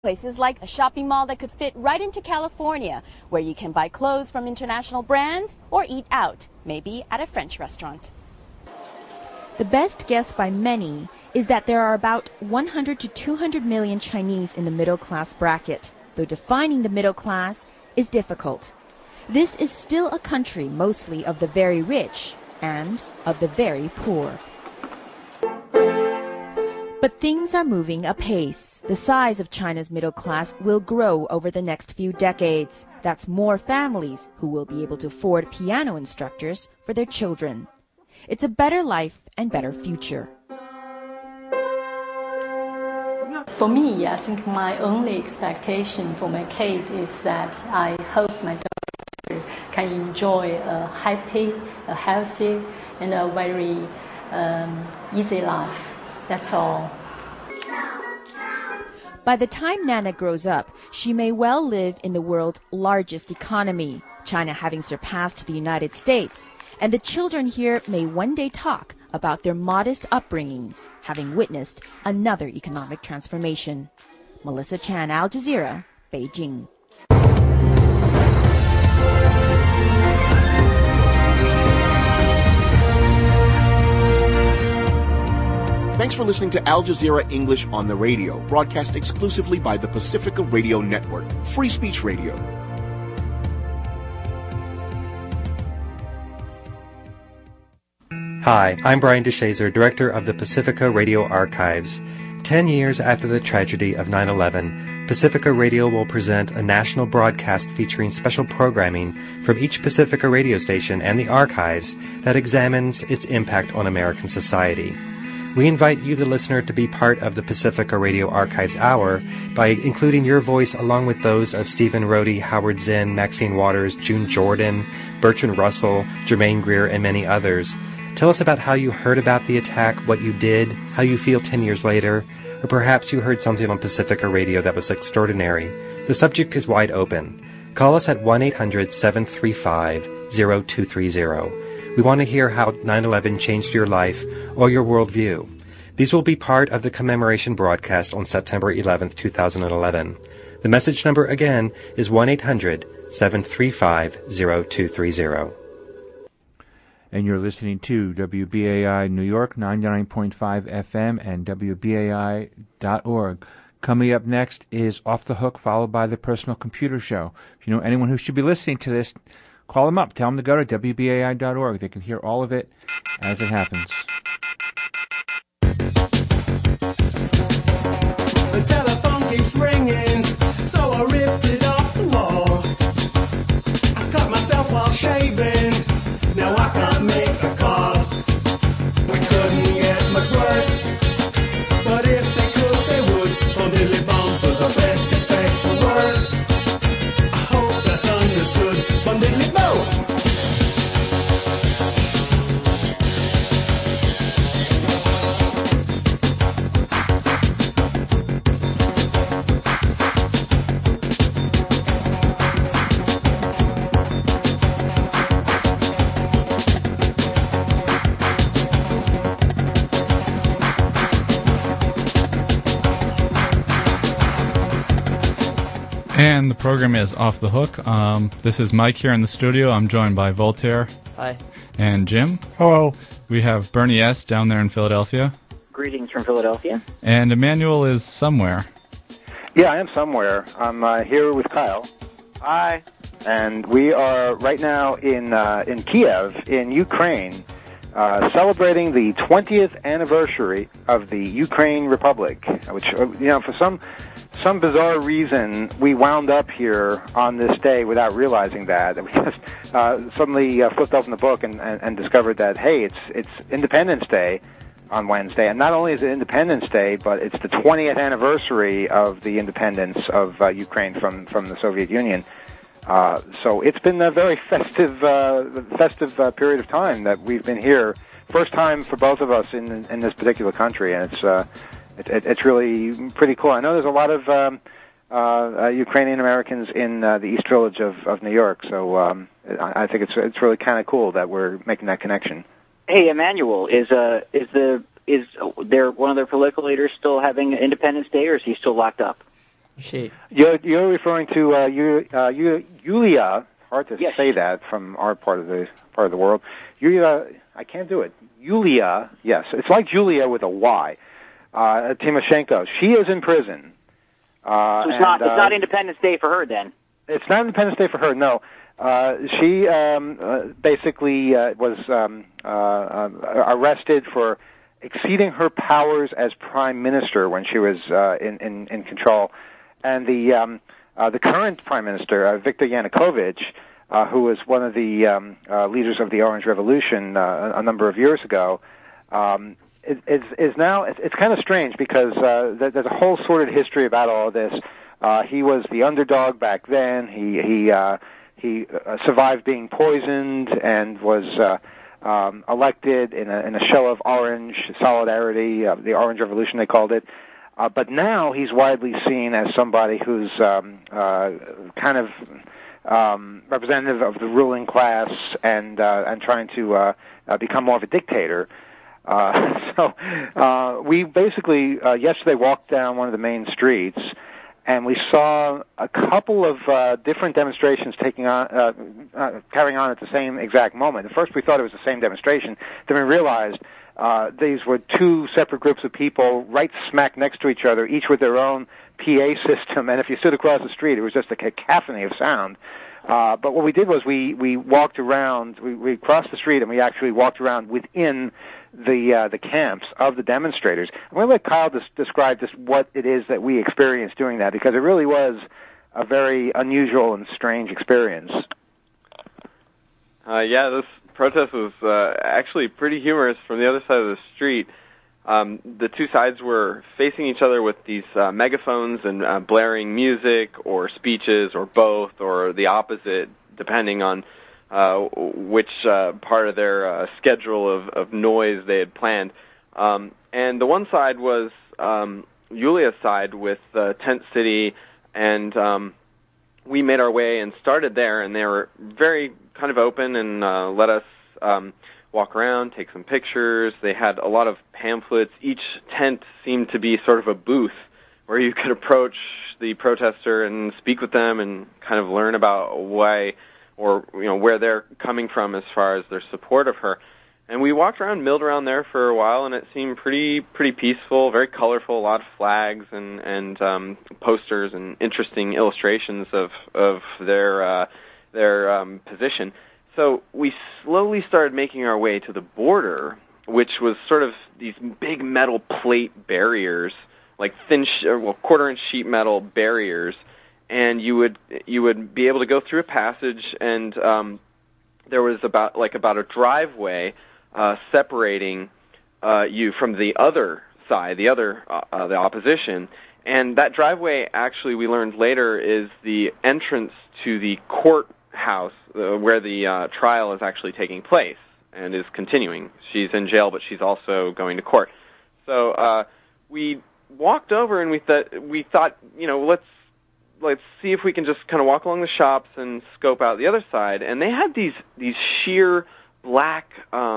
Places like a shopping mall that could fit right into California, where you can buy clothes from international brands or eat out, maybe at a French restaurant. The best guess by many is that there are about 100 to 200 million Chinese in the middle class bracket, though defining the middle class is difficult. This is still a country mostly of the very rich and of the very poor. But things are moving apace. The size of China's middle class will grow over the next few decades. That's more families who will be able to afford piano instructors for their children. It's a better life and better future. For me, I think my only expectation for my kid is that I hope my daughter can enjoy a happy, a healthy, and a very easy life. That's all. By the time Nana grows up, she may well live in the world's largest economy, China having surpassed the United States. And the children here may one day talk about their modest upbringings, having witnessed another economic transformation. Melissa Chan, Al Jazeera, Beijing. Thanks for listening to Al Jazeera English on the Radio, broadcast exclusively by the Pacifica Radio Network, Free Speech Radio. Hi, I'm Brian DeShazer, Director of the Pacifica Radio Archives. 10 years after the tragedy of 9/11, Pacifica Radio will present a national broadcast featuring special programming from each Pacifica radio station and the archives that examines its impact on American society. We invite you, the listener, to be part of the Pacifica Radio Archives Hour by including your voice along with those of Stephen Rohde, Howard Zinn, Maxine Waters, June Jordan, Bertrand Russell, Germaine Greer, and many others. Tell us about how you heard about the attack, what you did, how you feel 10 years later, or perhaps you heard something on Pacifica Radio that was extraordinary. The subject is wide open. Call us at 1-800-735-0230. We want to hear how 9/11 changed your life or your worldview. These will be part of the commemoration broadcast on September 11th, 2011. The message number again is 1-800-735-0230. And you're listening to WBAI New York 99.5 FM and WBAI.org. Coming up next is Off the Hook, followed by the Personal Computer Show. If you know anyone who should be listening to this, call them up. Tell them to go to WBAI.org. They can hear all of it as it happens. The telephone keeps ringing, so I ripped it off the wall. I cut myself while shaving, now I can't make a call. We couldn't get much worse, but if they could, they would. Bum diddly bum, for the best expect the worst. I hope that's understood. Bum diddly bum. And the program is Off the Hook. This is Mike here in the studio. I'm joined by Voltaire. Hi. And Jim. Hello. We have Bernie S. down there in Philadelphia. Greetings from Philadelphia. And Emmanuel is somewhere. Yeah, I am somewhere. I'm here with Kyle. Hi. And we are right now in Kiev, in Ukraine, celebrating the 20th anniversary of the Ukraine Republic, which, for some bizarre reason, we wound up here on this day without realizing that. We just suddenly flipped open the book and discovered that, hey, it's Independence Day on Wednesday. And not only is it Independence Day, but it's the 20th anniversary of the independence of Ukraine from the Soviet Union. So it's been a very festive period of time that we've been here. First time for both of us in this particular country, and it's really pretty cool. I know there's a lot of Ukrainian Americans in the East Village of New York, so I think it's really kind of cool that we're making that connection. Hey, Emmanuel, is there one of their political leaders still having Independence Day, or is he still locked up? She. You're referring to Yulia. Hard to say that from our part of the world. Yulia, I can't do it. Yulia, yes, it's like Julia with a Y. Tymoshenko. She is in prison. So it's not Independence Day for her then. It's not Independence Day for her. No. She basically was arrested for exceeding her powers as prime minister when she was in control, and the current prime minister, Viktor Yanukovych, who was one of the leaders of the Orange Revolution a number of years ago, is now. It's kind of strange because there's a whole sordid history about all of this. He was the underdog back then. He survived being poisoned and was elected in a show of orange solidarity, the Orange Revolution they called it. But now he's widely seen as somebody who's kind of representative of the ruling class and trying to become more of a dictator. So we basically yesterday walked down one of the main streets, and we saw a couple of different demonstrations carrying on at the same exact moment. At first we thought it was the same demonstration. Then we realized these were two separate groups of people right smack next to each other, each with their own PA system. And if you stood across the street, it was just a cacophony of sound. But what we did was we walked around, we crossed the street, and we actually walked around within the camps of the demonstrators. I'm going to let Kyle describe just what it is that we experienced doing that, because it really was a very unusual and strange experience. This protest was actually pretty humorous from the other side of the street. The two sides were facing each other with these megaphones and blaring music or speeches or both or the opposite, depending on which part of their schedule of noise they had planned. And the one side was Yulia's side with Tent City, and we made our way and started there, and they were very kind of open and let us walk around, take some pictures. They had a lot of pamphlets. Each tent seemed to be sort of a booth where you could approach the protester and speak with them and kind of learn about why or where they're coming from as far as their support of her. And we walked around, milled around there for a while, and it seemed pretty peaceful, very colorful, a lot of flags and posters and interesting illustrations of their position. So we slowly started making our way to the border, which was sort of these big metal plate barriers, like thin, quarter-inch sheet metal barriers, and you would be able to go through a passage, and there was about a driveway separating you from the other side, the opposition, and that driveway actually we learned later is the entrance to the courthouse where the trial is actually taking place and is continuing. She's in jail, but she's also going to court. So we walked over and we thought, let's see if we can just kind of walk along the shops and scope out the other side. And they had these sheer black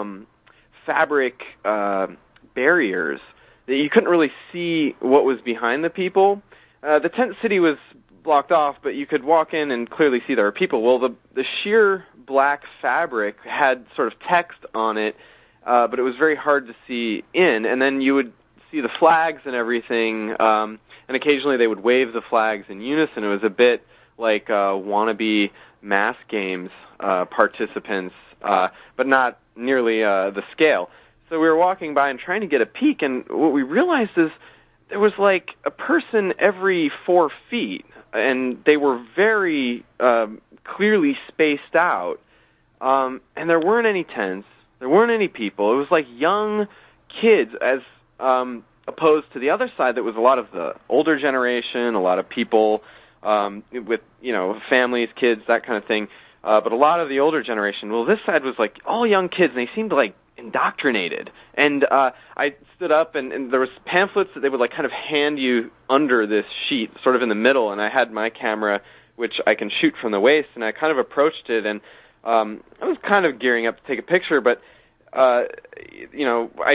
fabric barriers that you couldn't really see what was behind the people. The tent city was blocked off, but you could walk in and clearly see there were people. Well, the sheer black fabric had sort of text on it, but it was very hard to see in. And then you would see the flags and everything, and occasionally they would wave the flags in unison. It was a bit like wannabe mass games participants, but not nearly the scale. So we were walking by and trying to get a peek, and what we realized is there was like a person every 4 feet, and they were very clearly spaced out, and there weren't any tents, there weren't any people. It was like young kids as opposed to the other side that was a lot of the older generation, a lot of people with, families, kids, that kind of thing, but a lot of the older generation. Well, this side was like all young kids, and they seemed like indoctrinated. And I stood up, and there was pamphlets that they would like kind of hand you under this sheet, sort of in the middle, and I had my camera, which I can shoot from the waist, and I kind of approached it, and I was kind of gearing up to take a picture, but I just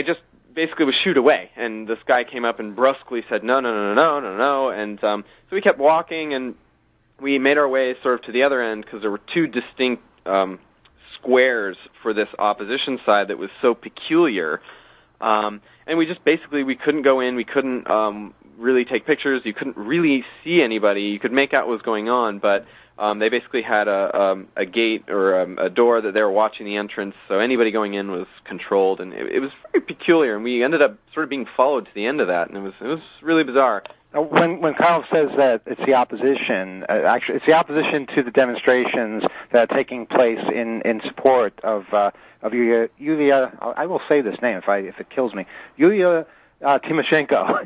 basically was shooed away. And this guy came up and brusquely said, no. And so we kept walking, and we made our way sort of to the other end because there were two distinct squares for this opposition side that was so peculiar. And we just basically, we couldn't go in, we couldn't really take pictures, you couldn't really see anybody, you could make out what was going on, but they basically had a gate or a door that they were watching the entrance, so anybody going in was controlled, and it was very peculiar, and we ended up sort of being followed to the end of that, and it was really bizarre. When Kyle says that it's the opposition, actually it's the opposition to the demonstrations that are taking place in support of Yulia. I will say this name if it kills me, Yulia Tymoshenko,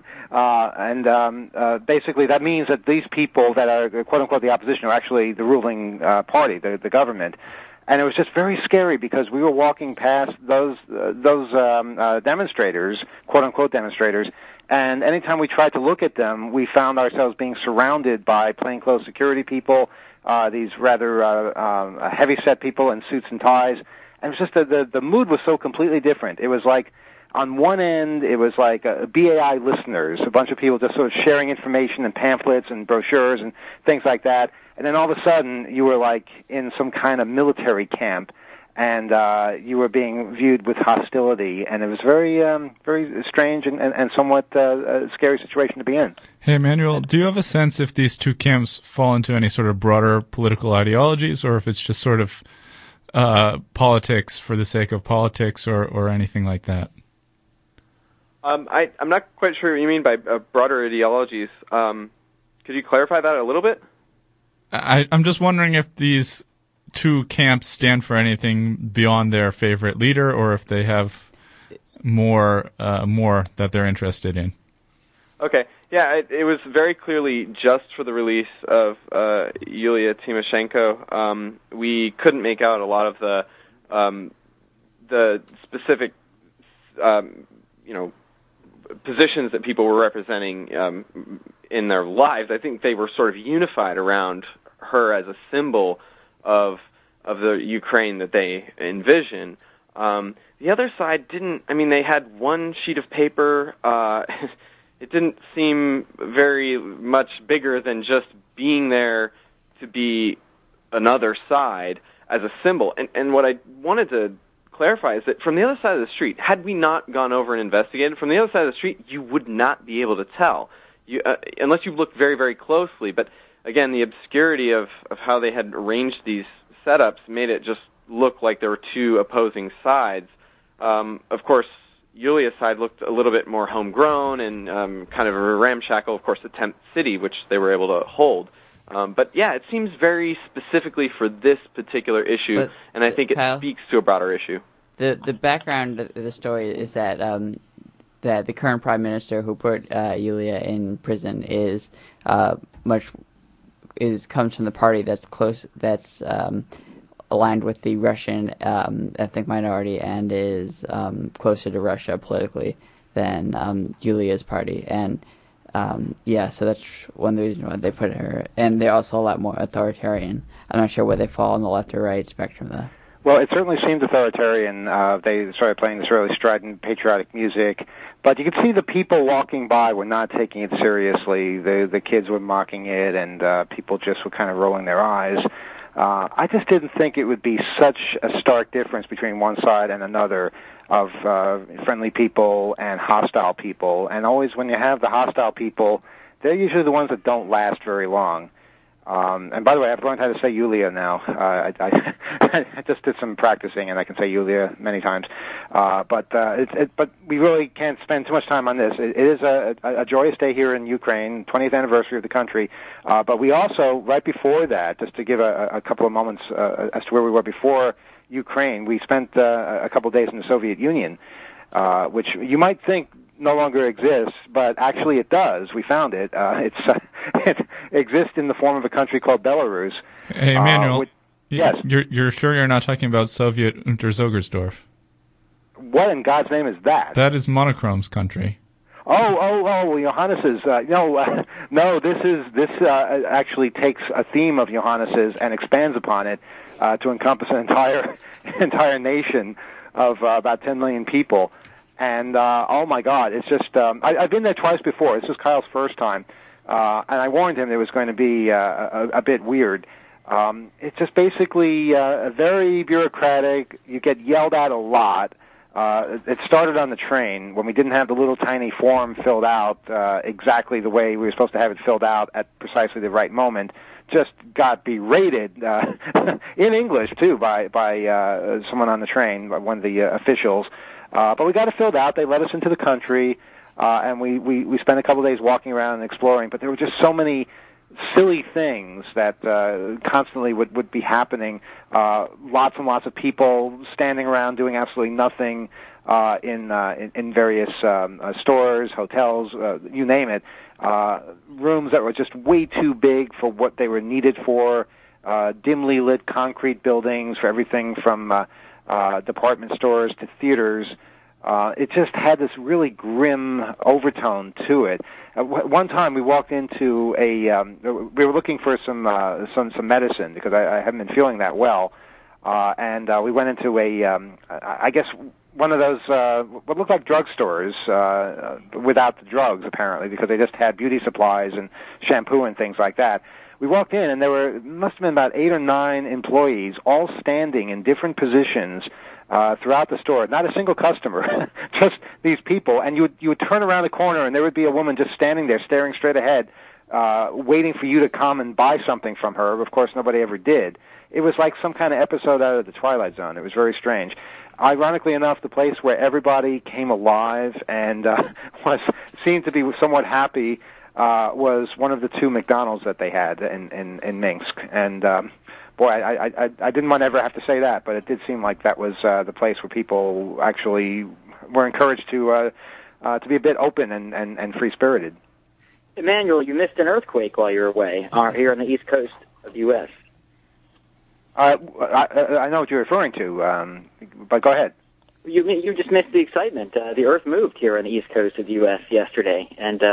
and basically that means that these people that are quote unquote the opposition are actually the ruling party, the government. And it was just very scary because we were walking past those demonstrators, quote unquote demonstrators. And anytime we tried to look at them, we found ourselves being surrounded by plainclothes security people, these rather heavy-set people in suits and ties. And it was just the mood was so completely different. It was like, on one end, it was like BAI listeners, a bunch of people just sort of sharing information and pamphlets and brochures and things like that. And then all of a sudden, you were like in some kind of military camp, and you were being viewed with hostility, and it was very, very strange and somewhat a scary situation to be in. Hey, Emmanuel, do you have a sense if these two camps fall into any sort of broader political ideologies, or if it's just sort of politics for the sake of politics, or anything like that? I'm not quite sure what you mean by broader ideologies. Could you clarify that a little bit? I'm just wondering if these two camps stand for anything beyond their favorite leader, or if they have more that they're interested in. Okay, yeah, it was very clearly just for the release of Yulia Tymoshenko. We couldn't make out a lot of the specific, positions that people were representing in their lives. I think they were sort of unified around her as a symbol of the Ukraine that they envision. The other side didn't. I mean, they had one sheet of paper. It didn't seem very much bigger than just being there to be another side as a symbol. And what I wanted to clarify is that from the other side of the street, had we not gone over and investigated, from the other side of the street, you would not be able to tell, unless you looked very, very closely. But again, the obscurity of how they had arranged these setups made it just look like there were two opposing sides. Of course, Yulia's side looked a little bit more homegrown and kind of a ramshackle, of course, attempt city, which they were able to hold. But yeah, it seems very specifically for this particular issue, and I think it speaks to a broader issue. The background of the story is that that the current prime minister who put Yulia in prison comes from the party that's aligned with the Russian ethnic minority and is closer to Russia politically than Yulia's party. And so that's one reason why they put her. And they're also a lot more authoritarian. I'm not sure where they fall on the left or right spectrum, though. Well, it certainly seemed authoritarian. They started playing this really strident, patriotic music. But you could see the people walking by were not taking it seriously. The kids were mocking it, and people just were kind of rolling their eyes. I just didn't think it would be such a stark difference between one side and another of friendly people and hostile people. And always when you have the hostile people, they're usually the ones that don't last very long. And by the way, I've learned how to say Yulia now. I just did some practicing, and I can say Yulia many times. But we really can't spend too much time on this. It is a joyous day here in Ukraine, 20th anniversary of the country. But we also, right before that, just to give a couple of moments as to where we were before Ukraine, we spent a couple of days in the Soviet Union, which you might think no longer exists, but actually it does. We found it. It exists in the form of a country called Belarus. Hey, Emmanuel, yes? You're sure you're not talking about Soviet Unterzogersdorf? What in God's name is that? That is Monochrome's country. Oh, Johannes's. No, this actually takes a theme of Johannes's and expands upon it to encompass an entire nation of about 10 million people. And oh my God, it's just I've been there twice before. This is Kyle's first time, and I warned him it was going to be a bit weird. It's just basically very bureaucratic. You get yelled at a lot. It started on the train when we didn't have the little tiny form filled out exactly the way we were supposed to have it filled out at precisely the right moment. Just got berated in English too by someone on the train, by one of the officials. But we got it filled out. They let us into the country, and we spent a couple of days walking around and exploring. But there were just so many silly things that constantly would be happening. Lots and lots of people standing around doing absolutely nothing in various stores, hotels, you name it. Rooms that were just way too big for what they were needed for. Dimly lit concrete buildings for everything from department stores to theaters. It just had this really grim overtone to it. One time we walked into we were looking for some medicine because I haven't been feeling that well, and we went into I guess one of those what looked like drugstores without the drugs apparently, because they just had beauty supplies and shampoo and things like that. We walked in and there must have been about 8 or 9 employees, all standing in different positions throughout the store. Not a single customer, just these people. And you would turn around the corner and there would be a woman just standing there, staring straight ahead, waiting for you to come and buy something from her. Of course, nobody ever did. It was like some kind of episode out of The Twilight Zone. It was very strange. Ironically enough, the place where everybody came alive and seemed to be somewhat happy was one of the 2 McDonald's that they had in Minsk. And boy, I didn't want to ever have to say that, but it did seem like that was the place where people actually were encouraged to be a bit open and free-spirited. Emmanuel, you missed an earthquake while you were away here on the East Coast of the U.S. I know what you're referring to, but go ahead. You just missed the excitement. The Earth moved here on the East Coast of the U.S. yesterday,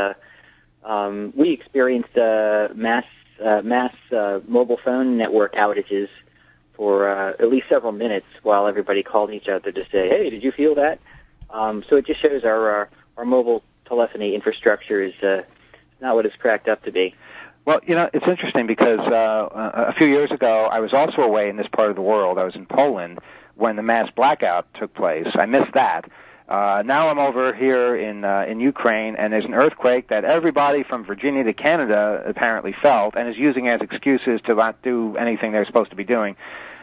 and we experienced mass mobile phone network outages for at least several minutes while everybody called each other to say, "Hey, did you feel that?" So it just shows our mobile telephony infrastructure is not what it's cracked up to be. Well, it's interesting because a few years ago I was also away in this part of the world. I was in Poland when the mass blackout took place. I missed that. Now I'm over here in Ukraine, and there's an earthquake that everybody from Virginia to Canada apparently felt and is using as excuses to not do anything they're supposed to be doing.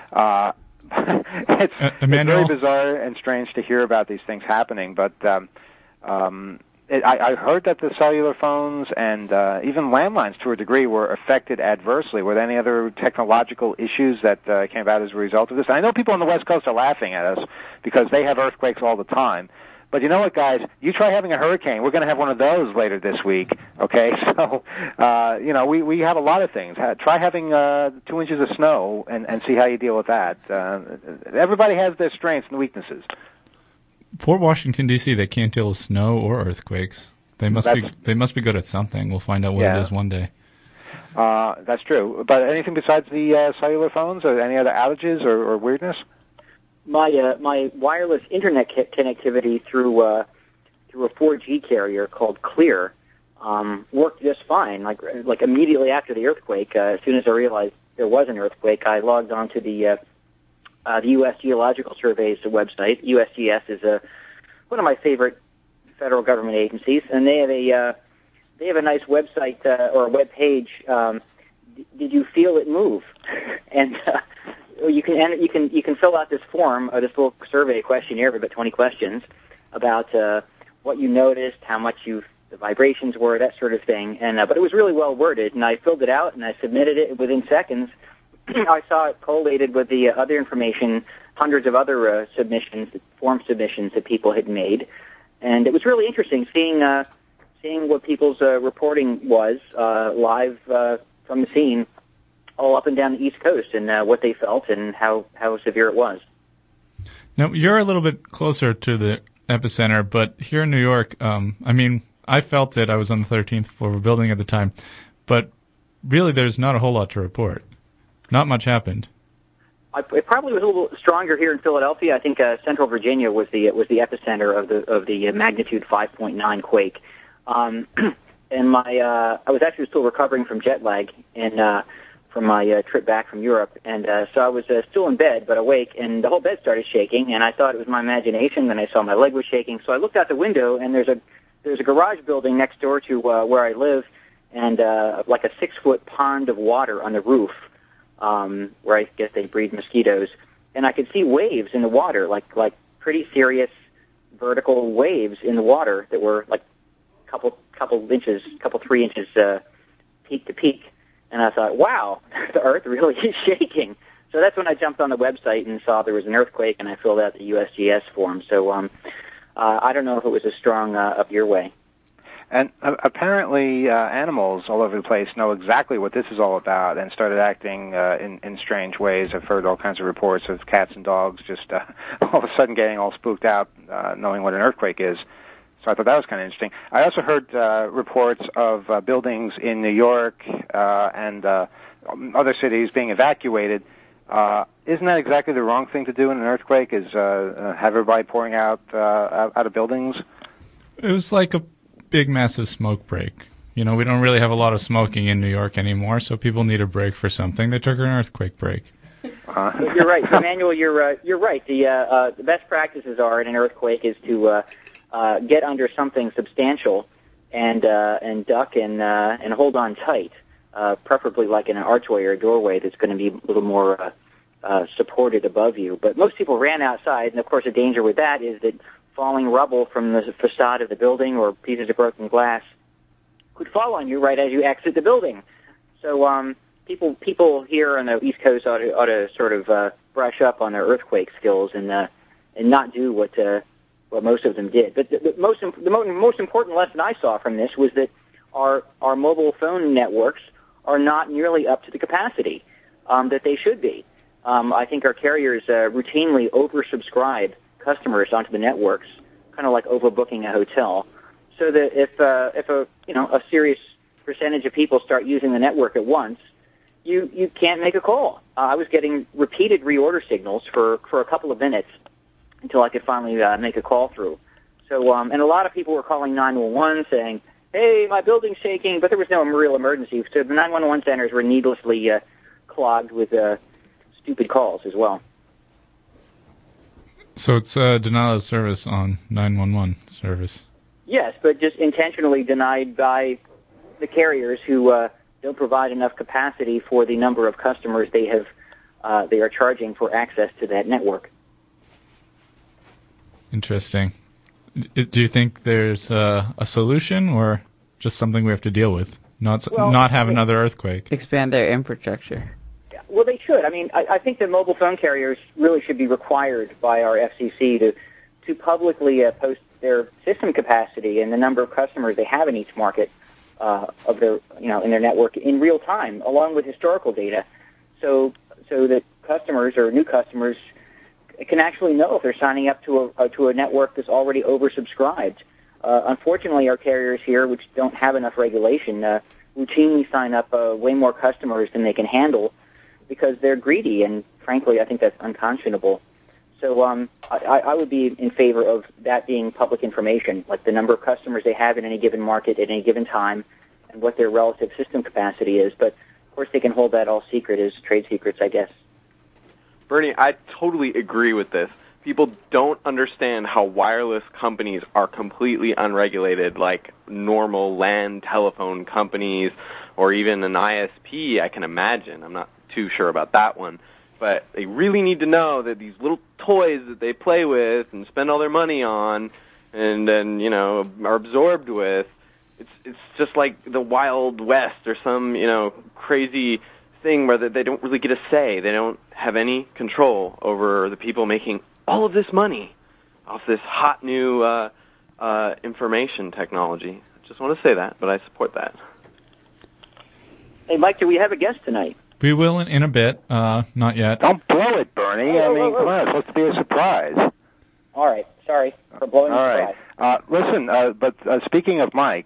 It's very bizarre and strange to hear about these things happening, but I heard that the cellular phones and even landlines to a degree were affected adversely. Were there any other technological issues that came about as a result of this? I know people on the West Coast are laughing at us because they have earthquakes all the time. But you know what, guys? You try having a hurricane. We're going to have one of those later this week, okay? So, we have a lot of things. Try having 2 inches of snow and see how you deal with that. Everybody has their strengths and weaknesses. Poor Washington, D.C., they can't deal with snow or earthquakes. They must be good at something. We'll find out what it is one day. That's true. But anything besides the cellular phones or any other outages or weirdness? My wireless internet connectivity through a 4G carrier called Clear worked just fine. Like immediately after the earthquake, as soon as I realized there was an earthquake, I logged on to the U.S. Geological Survey's website. USGS is one of my favorite federal government agencies, and they have a nice website or a web page. Did you feel it move? And you can fill out this form, this little survey questionnaire of about 20 questions about what you noticed, how much the vibrations were, that sort of thing. And but it was really well worded, and I filled it out and I submitted it within seconds. I saw it collated with the other information, hundreds of other form submissions that people had made, and it was really interesting seeing what people's reporting was live from the scene, all up and down the East Coast, and what they felt and how severe it was. Now, you're a little bit closer to the epicenter, but here in New York, I felt it. I was on the 13th floor of a building at the time, but really there's not a whole lot to report. Not much happened. It probably was a little stronger here in Philadelphia. I think Central Virginia was the epicenter of the magnitude 5.9 quake. And I was actually still recovering from jet lag and from my trip back from Europe, and so I was still in bed but awake, and the whole bed started shaking, and I thought it was my imagination. Then I saw my leg was shaking, so I looked out the window, and there's a garage building next door to where I live, and like a 6-foot pond of water on the roof, where I guess they breed mosquitoes, and I could see waves in the water, like pretty serious vertical waves in the water that were like couple 3 inches peak to peak. And I thought, wow, the Earth really is shaking. So that's when I jumped on the website and saw there was an earthquake, and I filled out the USGS form. So I don't know if it was as strong up your way. And apparently animals all over the place know exactly what this is all about and started acting in strange ways. I've heard all kinds of reports of cats and dogs just all of a sudden getting all spooked out knowing what an earthquake is. So I thought that was kind of interesting. I also heard reports of buildings in New York and other cities being evacuated. Isn't that exactly the wrong thing to do in an earthquake, is have everybody pouring out of buildings? It was like a big, massive smoke break. You know, we don't really have a lot of smoking in New York anymore, so people need a break for something. They took an earthquake break. You're right, Emmanuel. You're right. The best practices are in an earthquake is to get under something substantial and duck and hold on tight, preferably like in an archway or a doorway that's going to be a little more supported above you. But most people ran outside, and of course the danger with that is that falling rubble from the facade of the building or pieces of broken glass could fall on you right as you exit the building. So people here on the East Coast ought to sort of brush up on their earthquake skills and not do what most of them did. But the most important lesson I saw from this was that our mobile phone networks are not nearly up to the capacity that they should be. I think our carriers routinely oversubscribe customers onto the networks, kind of like overbooking a hotel. So that if a serious percentage of people start using the network at once, you can't make a call. I was getting repeated reorder signals for a couple of minutes until I could finally make a call through. So, and a lot of people were calling 911 saying, hey, my building's shaking, but there was no real emergency. So the 911 centers were needlessly clogged with stupid calls as well. So it's denial of service on 911 service. Yes, but just intentionally denied by the carriers who don't provide enough capacity for the number of customers they are charging for access to that network. Interesting. Do you think there's a solution, or just something we have to deal with? Not have another earthquake. Expand their infrastructure. Well, they should. I mean, I think that mobile phone carriers really should be required by our FCC to publicly post their system capacity and the number of customers they have in each market of their, in their network in real time, along with historical data, so that customers or new customers can actually know if they're signing up to a network that's already oversubscribed. Unfortunately, our carriers here, which don't have enough regulation, routinely sign up way more customers than they can handle because they're greedy, and frankly, I think that's unconscionable. So I would be in favor of that being public information, like the number of customers they have in any given market at any given time and what their relative system capacity is. But, of course, they can hold that all secret as trade secrets, I guess. Bernie, I totally agree with this. People don't understand how wireless companies are completely unregulated, like normal land telephone companies or even an ISP, I can imagine. I'm not too sure about that one. But they really need to know that these little toys that they play with and spend all their money on and then, are absorbed with, it's just like the Wild West or some, crazy thing where they don't really get a say. They don't have any control over the people making all of this money off this hot new information technology. I just want to say that, but I support that. Hey, Mike, do we have a guest tonight? We will in a bit. Not yet. Don't blow it, Bernie. I mean, come on, it's supposed to be a surprise. All right. Sorry for blowing the surprise. Listen, but speaking of Mike,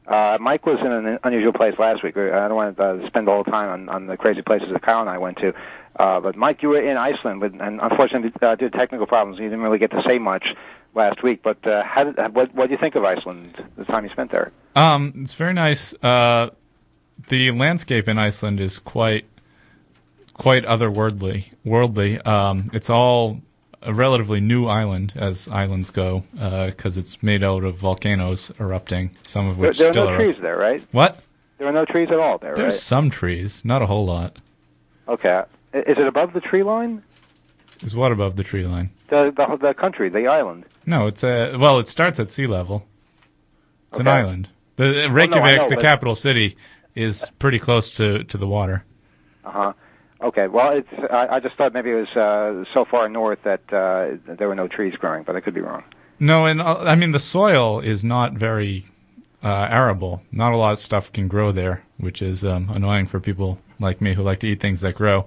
Mike was in an unusual place last week. I don't want to spend all the time on the crazy places that Kyle and I went to. But Mike, you were in Iceland, and unfortunately due to technical problems, you didn't really get to say much last week. But what do you think of Iceland, the time you spent there? It's very nice. The landscape in Iceland is quite otherworldly. It's all a relatively new island, as islands go, because it's made out of volcanoes erupting, some of which there still are no trees there, right? What? There are no trees at all there, There's right? some trees, not a whole lot. Okay. Is it above the tree line? Is what above the tree line? The country, the island. No, it starts at sea level. It's an island. The Reykjavik, the capital city, is pretty close to the water. Uh-huh. Okay, well, I just thought maybe it was so far north that there were no trees growing, but I could be wrong. No, and I mean, the soil is not very arable. Not a lot of stuff can grow there, which is annoying for people like me who like to eat things that grow.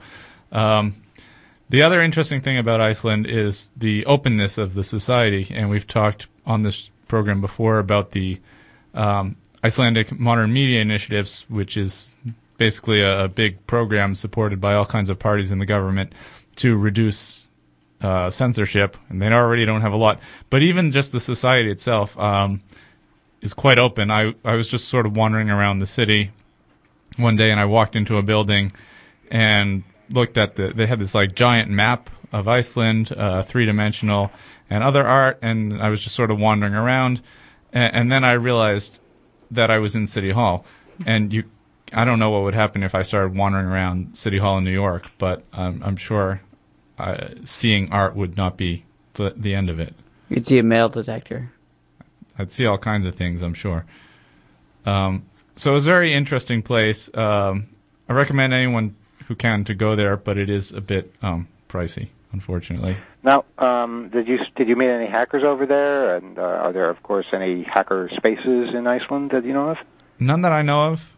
The other interesting thing about Iceland is the openness of the society, and we've talked on this program before about the Icelandic Modern Media Initiatives, which is basically a big program supported by all kinds of parties in the government to reduce censorship, and they already don't have a lot. But even just the society itself is quite open. I was just sort of wandering around the city one day, and I walked into a building and looked at they had this like giant map of Iceland, 3-dimensional, and other art, and I was just sort of wandering around, and then I realized that I was in City Hall, and I don't know what would happen if I started wandering around City Hall in New York, but I'm sure seeing art would not be the end of it. You'd see a metal detector. I'd see all kinds of things, I'm sure. So it was a very interesting place. I recommend anyone who can to go there, but it is a bit pricey, unfortunately. Now, did you meet any hackers over there? And are there, of course, any hacker spaces in Iceland that you know of? None that I know of.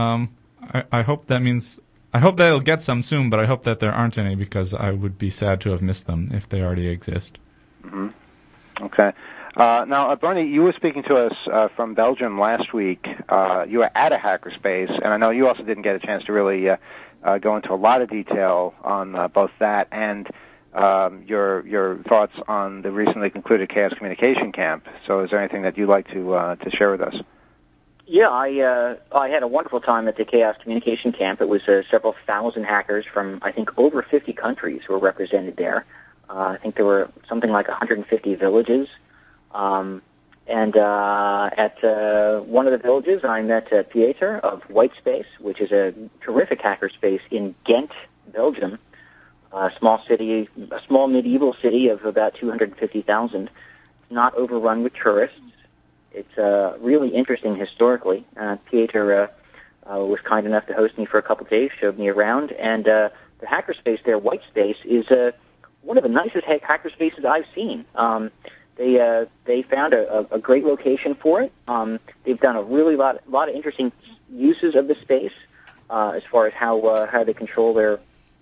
I hope they'll get some soon, but I hope that there aren't any, because I would be sad to have missed them if they already exist. Mm-hmm. Okay. Now, Bernie, you were speaking to us from Belgium last week. You were at a hackerspace, and I know you also didn't get a chance to really go into a lot of detail on both that and your thoughts on the recently concluded Chaos Communication Camp. So is there anything that you'd like to share with us? Yeah, I had a wonderful time at the Chaos Communication Camp. It was several thousand hackers from, I think, over 50 countries who were represented there. I think there were something like 150 villages. And at one of the villages, I met Pieter of Whitespace, which is a terrific hackerspace in Ghent, Belgium, a small medieval city of about 250,000. It's not overrun with tourists. It's really interesting historically. Pieter was kind enough to host me for a couple of days, showed me around, and the hackerspace there, Whitespace, is one of the nicest hackerspaces I've seen. They found a great location for it. They've done a really lot of interesting uses of the space as far as how they control the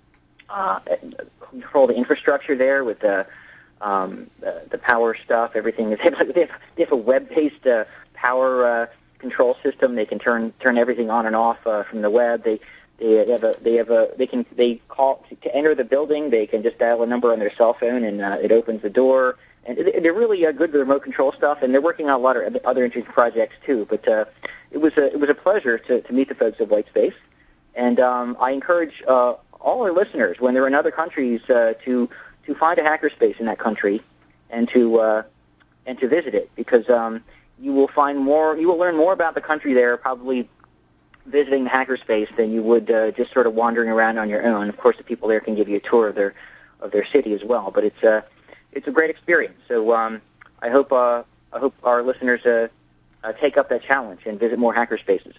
infrastructure there with the power stuff. Everything is they have a web-based power control system. They can turn everything on and off from the web. They call to enter the building. They can just dial a number on their cell phone and it opens the door. And they're really good with remote control stuff, and they're working on a lot of other interesting projects too. But it was a pleasure to meet the folks at Whitespace, and I encourage all our listeners when they're in other countries to find a hackerspace in that country and to visit it, because you will learn more about the country there probably visiting the hackerspace than you would just sort of wandering around on your own. Of course, the people there can give you a tour of their city as well, but it's a great experience. So I hope our listeners take up that challenge and visit more hackerspaces.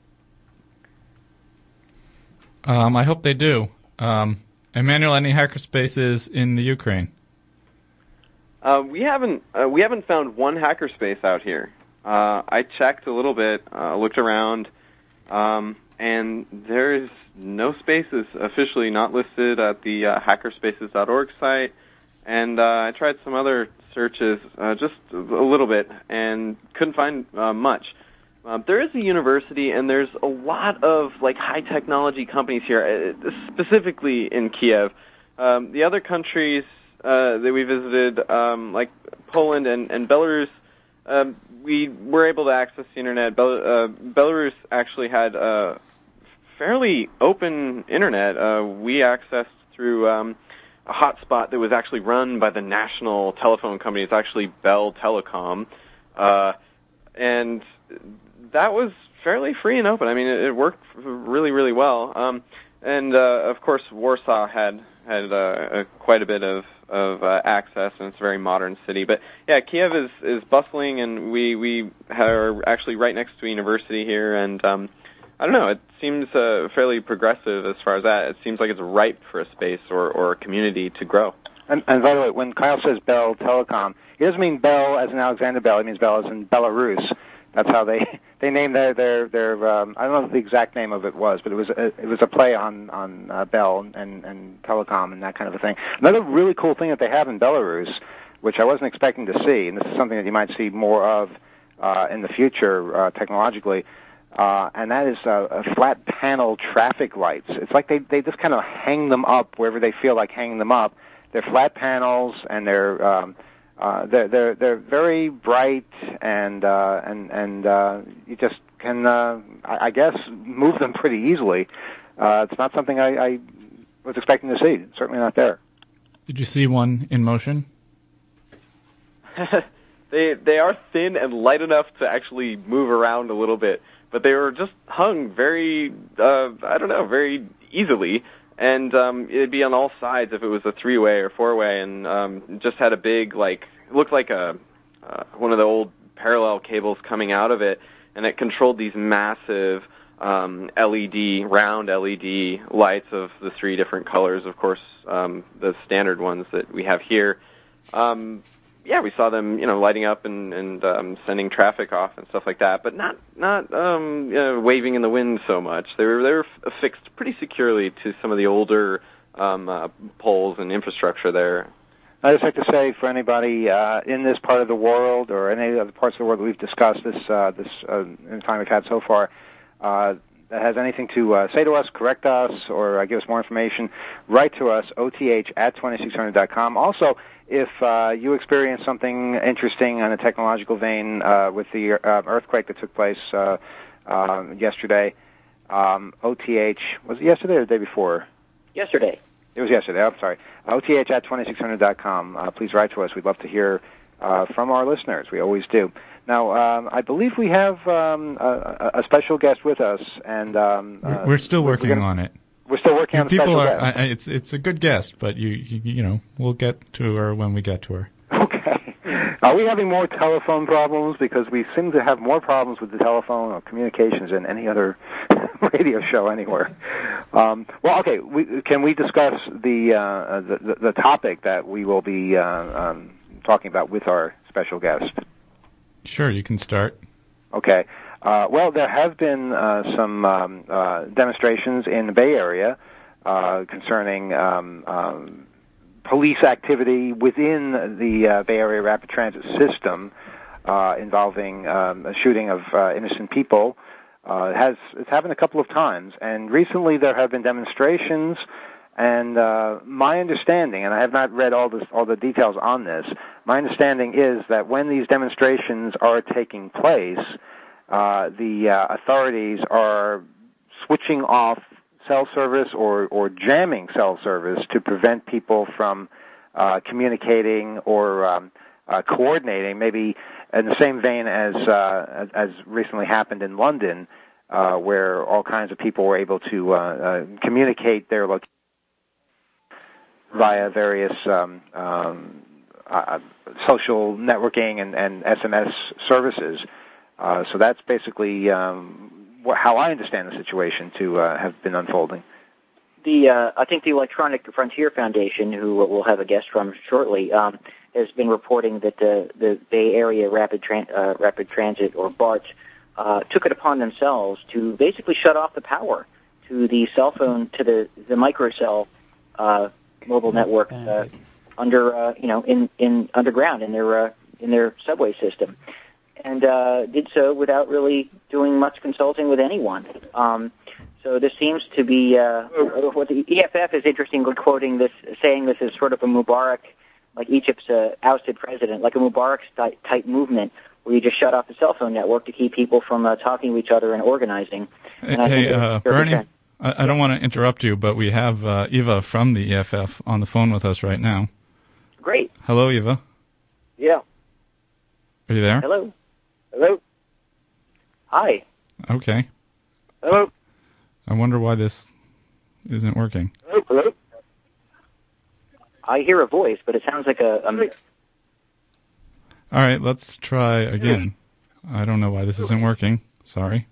I hope they do. Emmanuel, any hackerspaces in the Ukraine? We haven't found one hackerspace out here. I checked a little bit, looked around, and there's no spaces officially not listed at the hackerspaces.org site. And I tried some other searches, just a little bit, and couldn't find much. there is a university, and there's a lot of like high technology companies here, specifically in Kiev. The other countries that we visited, like Poland and Belarus, we were able to access the internet. Belarus actually had a fairly open internet. We accessed through a hotspot that was actually run by the national telephone company. It's actually Bell Telecom, and that was fairly free and open. I mean, it worked really, really well. And of course, Warsaw had quite a bit of access, and it's a very modern city. But yeah, Kiev is bustling, and we are actually right next to a university here, and I don't know, it seems fairly progressive as far as that. It seems like it's ripe for a space or a community to grow. And by the way, when Kyle says Bell Telecom, he doesn't mean Bell as in Alexander Bell. He means Bell as in Belarus. That's how they named their I don't know what the exact name of it was, but it was a play on Bell and telecom and that kind of a thing. Another really cool thing that they have in Belarus, which I wasn't expecting to see, and this is something that you might see more of in the future technologically, and that is flat panel traffic lights. It's like they just kind of hang them up wherever they feel like hanging them up. They're flat panels, and they're very bright, and you just can I guess move them pretty easily. It's not something I was expecting to see. It's certainly not there. Did you see one in motion? They are thin and light enough to actually move around a little bit, but they were just hung very very easily. And it'd be on all sides if it was a three-way or four-way, and just had a big, looked like one of the old parallel cables coming out of it, and it controlled these massive round LED lights of the three different colors, of course, the standard ones that we have here. We saw them, lighting up and sending traffic off and stuff like that, but not waving in the wind so much. They were affixed pretty securely to some of the older poles and infrastructure there. I'd just like to say, for anybody in this part of the world or any other parts of the world that we've discussed in the time we've had so far, that has anything to say to us, correct us, or give us more information, write to us, oth@2600.com. Also, if you experience something interesting on a technological vein with the earthquake that took place yesterday, OTH, was it yesterday or the day before? Yesterday. It was yesterday, I'm sorry. OTH@2600.com. Please write to us. We'd love to hear from our listeners. We always do. Now, I believe we have a special guest with us, and we're still working on it. We're still working on the special guest. It's a good guest, but we'll get to her when we get to her. Okay. Are we having more telephone problems? Because we seem to have more problems with the telephone or communications than any other radio show anywhere. Well, okay. Can we discuss the topic that we will be talking about with our special guest? Sure, you can start. Okay. Well, there have been some demonstrations in the Bay Area concerning police activity within the Bay Area Rapid Transit System involving a shooting of innocent people. It's happened a couple of times, and recently there have been demonstrations. And my understanding, and I have not read all the details on this, my understanding is that when these demonstrations are taking place, the authorities are switching off cell service or jamming cell service to prevent people from communicating or coordinating, maybe in the same vein as recently happened in London, where all kinds of people were able to communicate their location via various social networking and SMS services. So that's basically how I understand the situation to have been unfolding. I think the Electronic Frontier Foundation, who we'll have a guest from shortly, has been reporting that the Bay Area Rapid Transit, or BART, took it upon themselves to basically shut off the power to the cell phone, to the microcell mobile network underground in their subway system. and did so without really doing much consulting with anyone. So this seems to be what the EFF is interestingly quoting this, saying this is sort of a Mubarak, like Egypt's ousted president, like a Mubarak-type movement where you just shut off the cell phone network to keep people from talking to each other and organizing. Hey, Bernie, I don't want to interrupt you, but we have Eva from the EFF on the phone with us right now. Great. Hello, Eva. Yeah. Are you there? Hello. Hello. Hi. Okay. Hello. I wonder why this isn't working. Hello. Hello. I hear a voice, but it sounds like a All right, let's try again. I don't know why this isn't working. Sorry.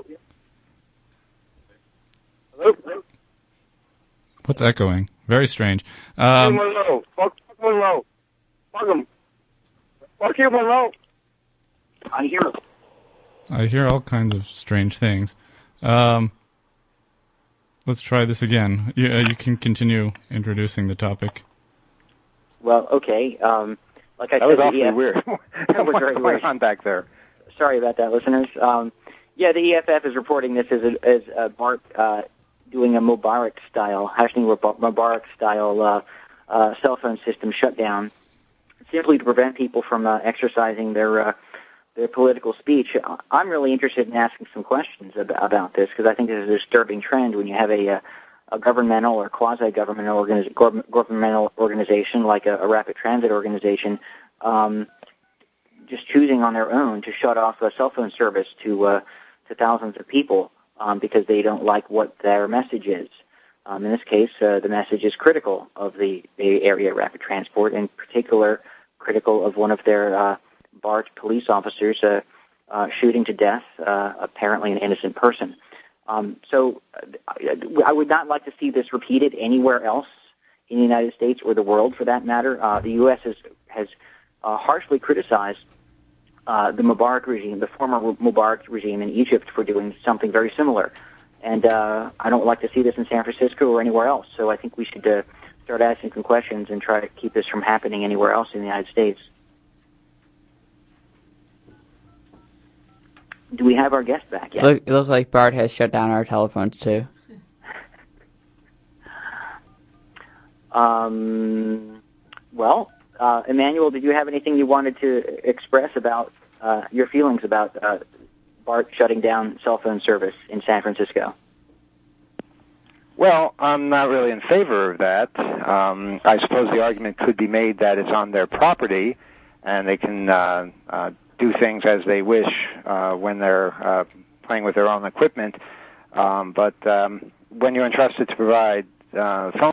Hello. What's echoing? Very strange. Fuck Monroe. Fuck Monroe. Fuck him. Fuck you, Monroe. I hear him. I hear all kinds of strange things. Let's try this again. You can continue introducing the topic. Well, okay. Like I That said, was awfully weird. That was very What's weird. going on back there? Sorry about that, listeners. Yeah, the EFF is reporting this as Bart doing a Mubarak-style, Mubarak-style cell phone system shutdown, simply to prevent people from exercising their political speech. I'm really interested in asking some questions about this because I think this is a disturbing trend when you have a governmental or quasi-governmental governmental organization like a rapid transit organization just choosing on their own to shut off a cell phone service to thousands of people because they don't like what their message is. In this case, the message is critical of the Bay Area Rapid Transport, in particular critical of one of their BART police officers shooting to death apparently an innocent person. So I would not like to see this repeated anywhere else in the United States or the world, for that matter. The U.S. has harshly criticized the Mubarak regime, the former Mubarak regime in Egypt, for doing something very similar. And I don't like to see this in San Francisco or anywhere else. So I think we should start asking some questions and try to keep this from happening anywhere else in the United States. Do we have our guest back yet? It looks like Bart has shut down our telephones, too. Well, Emmanuel, did you have anything you wanted to express about your feelings about BART shutting down cell phone service in San Francisco? Well, I'm not really in favor of that. I suppose the argument could be made that it's on their property and they can do things as they wish when they're playing with their own equipment. But when you're entrusted to provide phone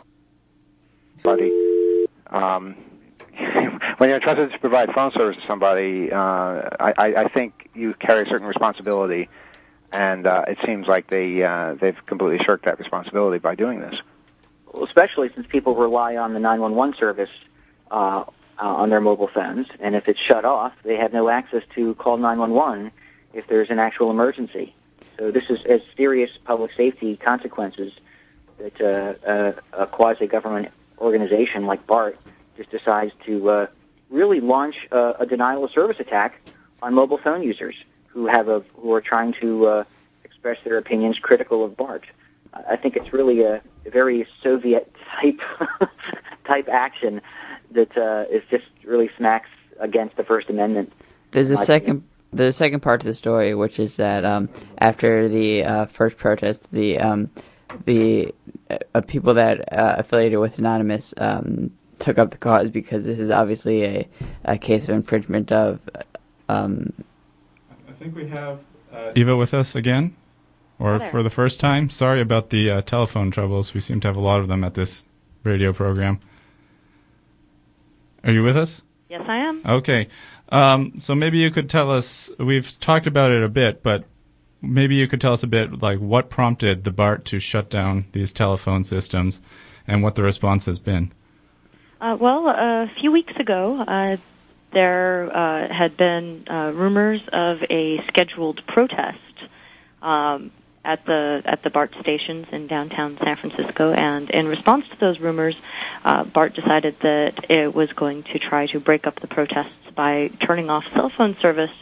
when you're entrusted to provide phone service to somebody, I think you carry a certain responsibility, and it seems like they've completely shirked that responsibility by doing this. Well, especially since people rely on the 911 service on their mobile phones, and if it's shut off, they have no access to call 911 if there's an actual emergency. So this is as serious public safety consequences that a quasi-government organization like BART just decides to really launch a denial of service attack on mobile phone users who are trying to express their opinions critical of BART. I think it's really a very Soviet type action that is just really smacks against the First Amendment. There's a second part to the story, which is that after the first protest, the people that affiliated with Anonymous took up the cause because this is obviously a case of infringement of. I think we have Eva with us again, or for the first time. Sorry about the telephone troubles. We seem to have a lot of them at this radio program. Are you with us? Yes, I am. Okay. So maybe you could tell us, we've talked about it a bit, but maybe you could tell us a bit, like, what prompted the BART to shut down these telephone systems and what the response has been. Well, a few weeks ago, there had been rumors of a scheduled protest at the BART stations in downtown San Francisco, and in response to those rumors, BART decided that it was going to try to break up the protests by turning off cell phone service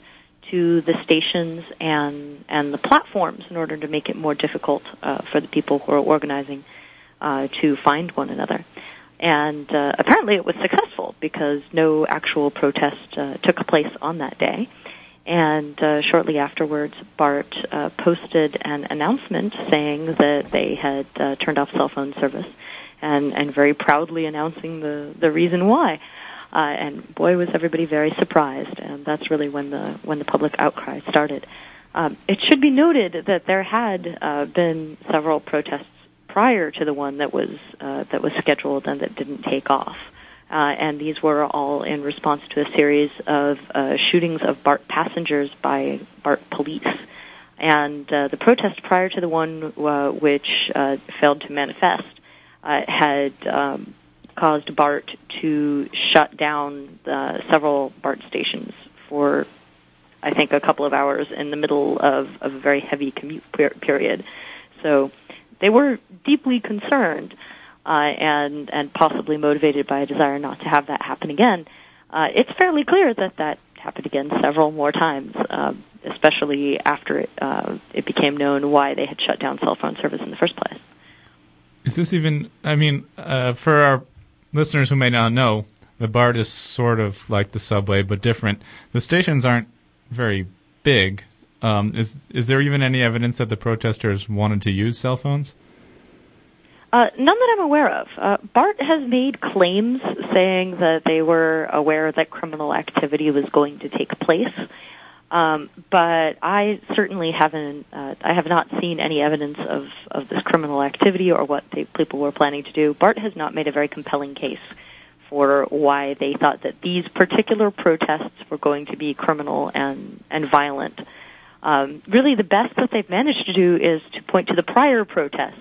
to the stations and the platforms in order to make it more difficult for the people who are organizing to find one another. And apparently it was successful because no actual protest took place on that day. And shortly afterwards, BART posted an announcement saying that they had turned off cell phone service, and very proudly announcing the reason why. And boy, was everybody very surprised, and that's really when the public outcry started. It should be noted that there had been several protests prior to the one that was scheduled and that didn't take off. And these were all in response to a series of shootings of BART passengers by BART police. And the protest prior to the one which failed to manifest had caused BART to shut down several BART stations for, I think, a couple of hours in the middle of a very heavy commute period. So they were deeply concerned and possibly motivated by a desire not to have that happen again. It's fairly clear that happened again several more times, especially after it became known why they had shut down cell phone service in the first place. Is this even, for our listeners who may not know, the BART is sort of like the subway, but different. The stations aren't very big. Is there even any evidence that the protesters wanted to use cell phones? None that I'm aware of. BART has made claims saying that they were aware that criminal activity was going to take place, but I certainly haven't. I have not seen any evidence of this criminal activity or what people were planning to do. BART has not made a very compelling case for why they thought that these particular protests were going to be criminal and violent. Really, the best that they've managed to do is to point to the prior protests,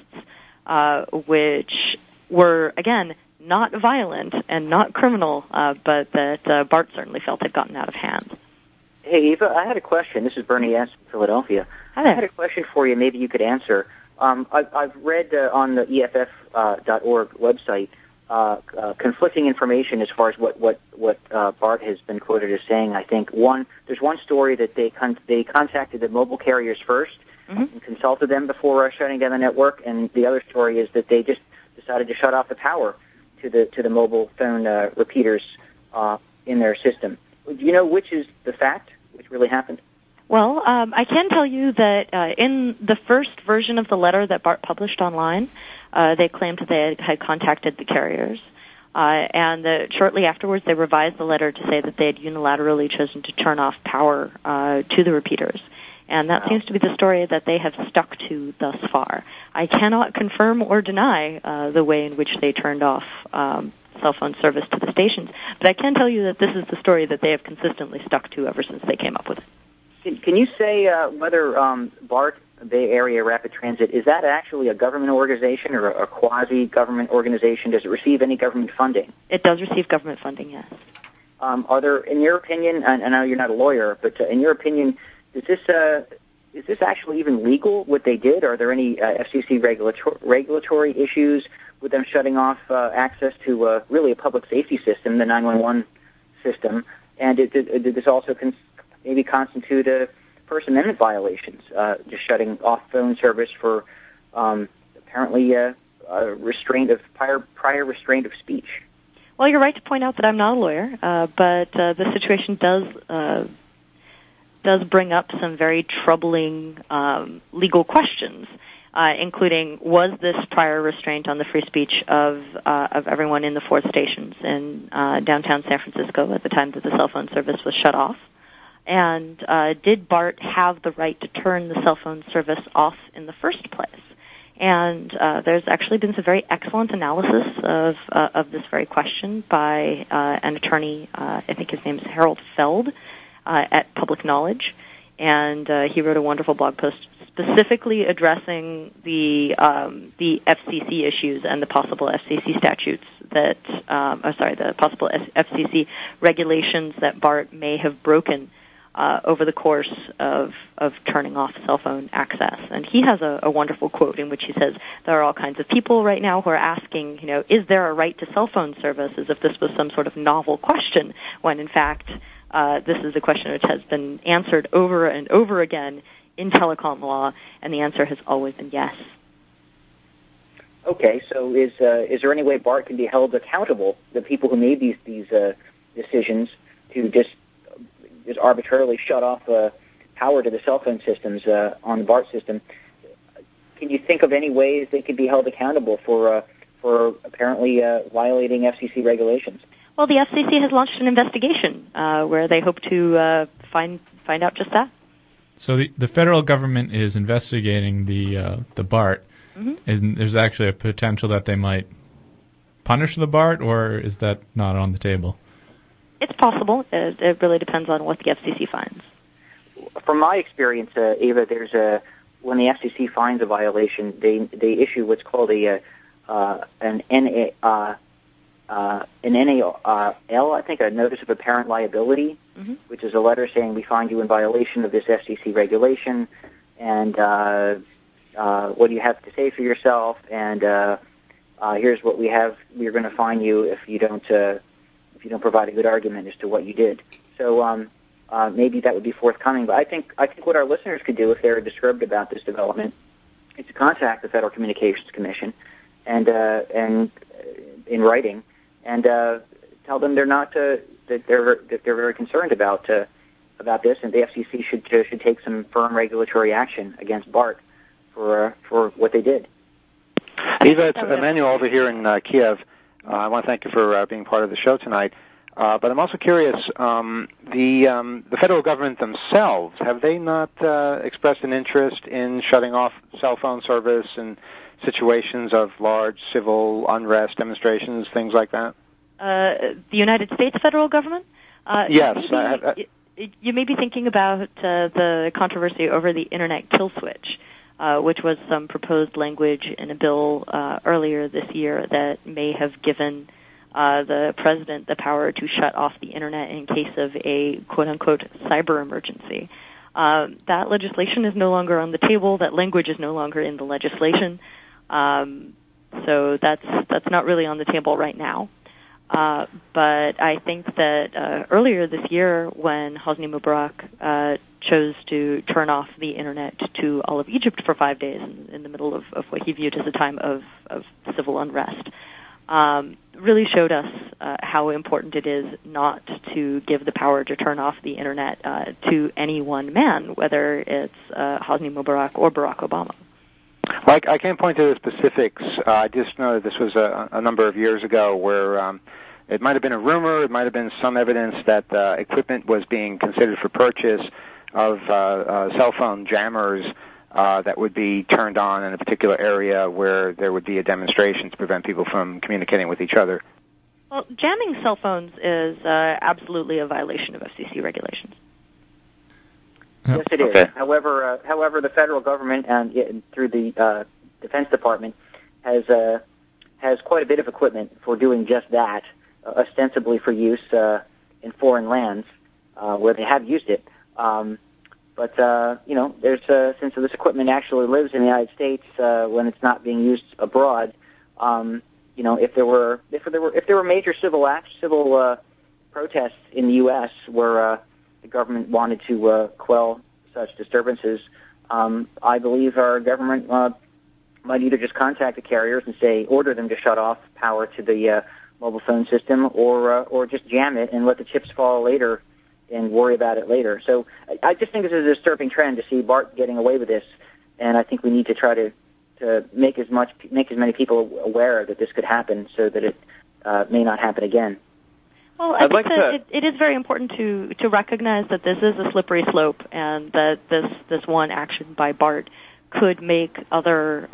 which were, again, not violent and not criminal, but that BART certainly felt had gotten out of hand. Hey, Eva, I had a question. This is Bernie S. from Philadelphia. Hi there. I had a question for you. Maybe you could answer. I've read on the EFF.org website conflicting information as far as what BART has been quoted as saying. I think there's one story that they contacted the mobile carriers first and consulted them before shutting down the network, and the other story is that they just decided to shut off the power to the mobile phone repeaters in their system. Do you know which is the fact, which really happened? Well, I can tell you that in the first version of the letter that BART published online, they claimed that they had contacted the carriers, and that shortly afterwards they revised the letter to say that they had unilaterally chosen to turn off power to the repeaters. And that seems to be the story that they have stuck to thus far. I cannot confirm or deny the way in which they turned off cell phone service to the stations, but I can tell you that this is the story that they have consistently stuck to ever since they came up with it. Can you say whether BART, Bay Area Rapid Transit, is that actually a government organization or a quasi-government organization? Does it receive any government funding? It does receive government funding, yes. Are there, in your opinion, and I know you're not a lawyer, but in your opinion, is this actually even legal, what they did? Are there any FCC regulatory issues with them shutting off access to really a public safety system, the 911 system? And did this also maybe constitute First Amendment violations, just shutting off phone service for apparently restraint of prior restraint of speech? Well, you're right to point out that I'm not a lawyer, but the situation does bring up some very troubling legal questions, including, was this prior restraint on the free speech of everyone in the 4 stations in downtown San Francisco at the time that the cell phone service was shut off? And did BART have the right to turn the cell phone service off in the first place? And there's actually been some very excellent analysis of this very question by an attorney, I think his name is Harold Feld, at Public Knowledge, and he wrote a wonderful blog post specifically addressing the FCC issues and the possible FCC statutes that, the possible FCC regulations that BART may have broken over the course of turning off cell phone access. And he has a wonderful quote in which he says, there are all kinds of people right now who are asking, is there a right to cell phone service, as if this was some sort of novel question, when in fact This is a question which has been answered over and over again in telecom law, and the answer has always been yes. Okay, so is there any way BART can be held accountable, the people who made these decisions to just arbitrarily shut off power to the cell phone systems on the BART system? Can you think of any ways they could be held accountable for apparently violating FCC regulations? Well, the FCC has launched an investigation where they hope to find out just that. So the federal government is investigating the BART. Mm-hmm. There's actually a potential that they might punish the BART, or is that not on the table? It's possible. It really depends on what the FCC finds. From my experience, Ava, when the FCC finds a violation, they issue what's called an NAL, I think, a notice of apparent liability, mm-hmm. which is a letter saying we find you in violation of this FCC regulation, and what do you have to say for yourself? And here's what we have. We're going to fine you if you don't provide a good argument as to what you did. So maybe that would be forthcoming. But I think what our listeners could do if they're disturbed about this development is to contact the Federal Communications Commission and in writing and tell them they're not that they're very concerned about this, and the FCC should take some firm regulatory action against BART for what they did. Eva, it's Emmanuel over here in Kiev. I want to thank you for being part of the show tonight. But I'm also curious, the federal government themselves, have they not expressed an interest in shutting off cell phone service in situations of large civil unrest, demonstrations, things like that? The United States federal government? Yes. You may be thinking about the controversy over the Internet kill switch, which was some proposed language in a bill earlier this year that may have given the president the power to shut off the Internet in case of a quote-unquote cyber emergency. That legislation is no longer on the table. That language is no longer in the legislation. So that's not really on the table right now. But I think that earlier this year, when Hosni Mubarak chose to turn off the Internet to all of Egypt for 5 days in the middle of what he viewed as a time of civil unrest, really showed us how important it is not to give the power to turn off the Internet to any one man, whether it's Hosni Mubarak or Barack Obama. Well, I can't point to the specifics. I just know that this was a number of years ago where it might have been a rumor, it might have been some evidence that equipment was being considered for purchase of cell phone jammers that would be turned on in a particular area where there would be a demonstration to prevent people from communicating with each other. Well, jamming cell phones is absolutely a violation of FCC regulations. Yes, it is. Okay. However, the federal government through the Defense Department has quite a bit of equipment for doing just that, ostensibly for use in foreign lands where they have used it. But there's since this equipment actually lives in the United States when it's not being used abroad. If there were major civil protests in the U.S. where the government wanted to quell such disturbances, I believe our government might either just contact the carriers and order them to shut off power to the mobile phone system, or just jam it and let the chips fall later and worry about it later. So I just think this is a disturbing trend to see BART getting away with this, and I think we need to try to make as many people aware that this could happen, so that it may not happen again. Well, I think that it is very important to recognize that this is a slippery slope, and that this one action by BART could make other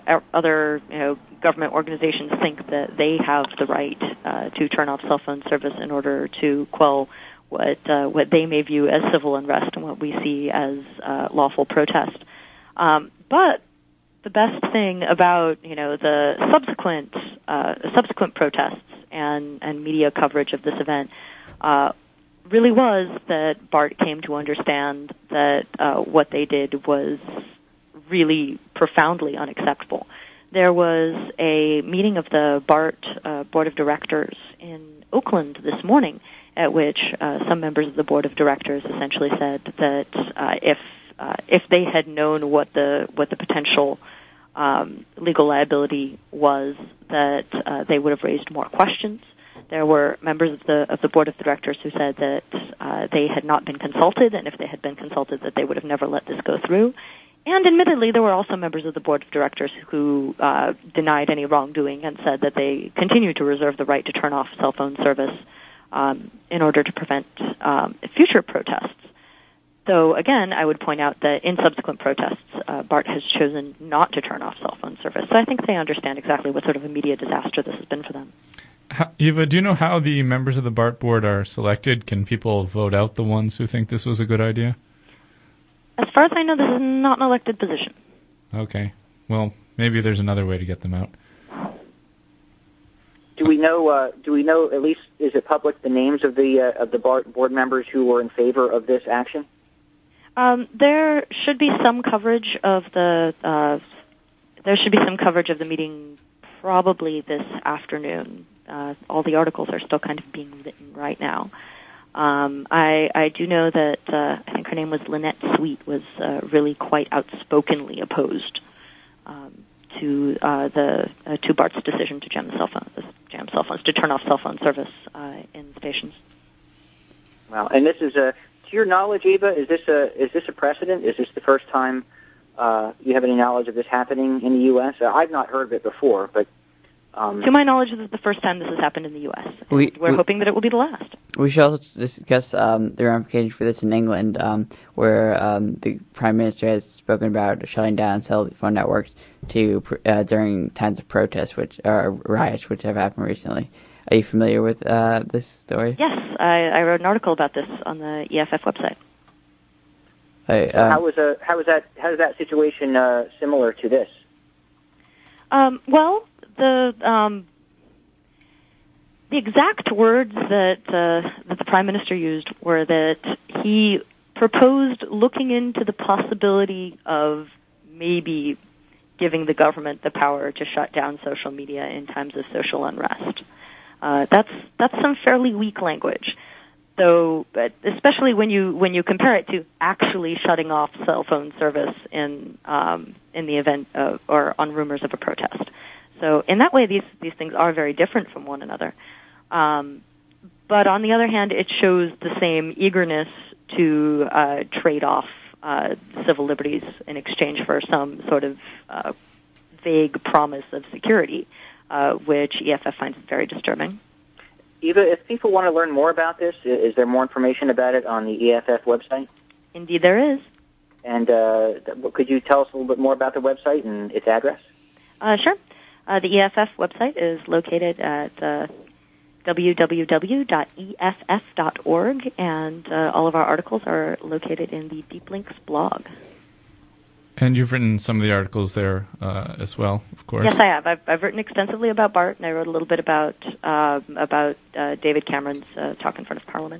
government organizations think that they have the right to turn off cell phone service in order to quell what they may view as civil unrest and what we see as lawful protest. But the best thing about the subsequent protests and media coverage of this event really was that BART came to understand that what they did was really profoundly unacceptable. There was a meeting of the BART Board of Directors in Oakland this morning, at which some members of the board of directors essentially said that if they had known what the potential legal liability was, that they would have raised more questions. There were members of the board of directors who said that they had not been consulted, and if they had been consulted, that they would have never let this go through. And admittedly, there were also members of the board of directors who denied any wrongdoing and said that they continue to reserve the right to turn off cell phone service in order to prevent future protests. Though, again, I would point out that in subsequent protests, BART has chosen not to turn off cell phone service. So I think they understand exactly what sort of a media disaster this has been for them. Eva, do you know how the members of the BART board are selected? Can people vote out the ones who think this was a good idea? As far as I know, this is not an elected position. Okay. Well, maybe there's another way to get them out. Do we know at least, is it public, the names of the BART board members who were in favor of this action? There should be some coverage of the meeting probably this afternoon. All the articles are still kind of being written right now. I do know that I think her name was Lynette Sweet was really quite outspokenly opposed to BART's decision to jam cell phones, to turn off cell phone service in stations. Wow, and this is to your knowledge, Eva, is this a precedent? Is this the first time you have any knowledge of this happening in the U.S.? I've not heard of it before, but to my knowledge, this is the first time this has happened in the U.S. We're hoping that it will be the last. We should also discuss the ramifications for this in England, where the Prime Minister has spoken about shutting down cell phone networks during times of protests, which are riots, which have happened recently. Are you familiar with this story? Yes, I wrote an article about this on the EFF website. How is that situation similar to this? Well, the exact words that the Prime Minister used were that he proposed looking into the possibility of maybe giving the government the power to shut down social media in times of social unrest. That's some fairly weak language. So, but especially when you compare it to actually shutting off cell phone service in the event of, or on rumors of a protest. So in that way, these things are very different from one another. But on the other hand, it shows the same eagerness to trade off civil liberties in exchange for some sort of vague promise of security, which EFF finds very disturbing. Eva, if people want to learn more about this, is there more information about it on the EFF website? Indeed, there is. And could you tell us a little bit more about the website and its address? Sure. The EFF website is located at www.eff.org, and all of our articles are located in the Deep Links blog. And you've written some of the articles there as well, of course. Yes, I have. I've written extensively about BART, and I wrote a little bit about David Cameron's talk in front of Parliament.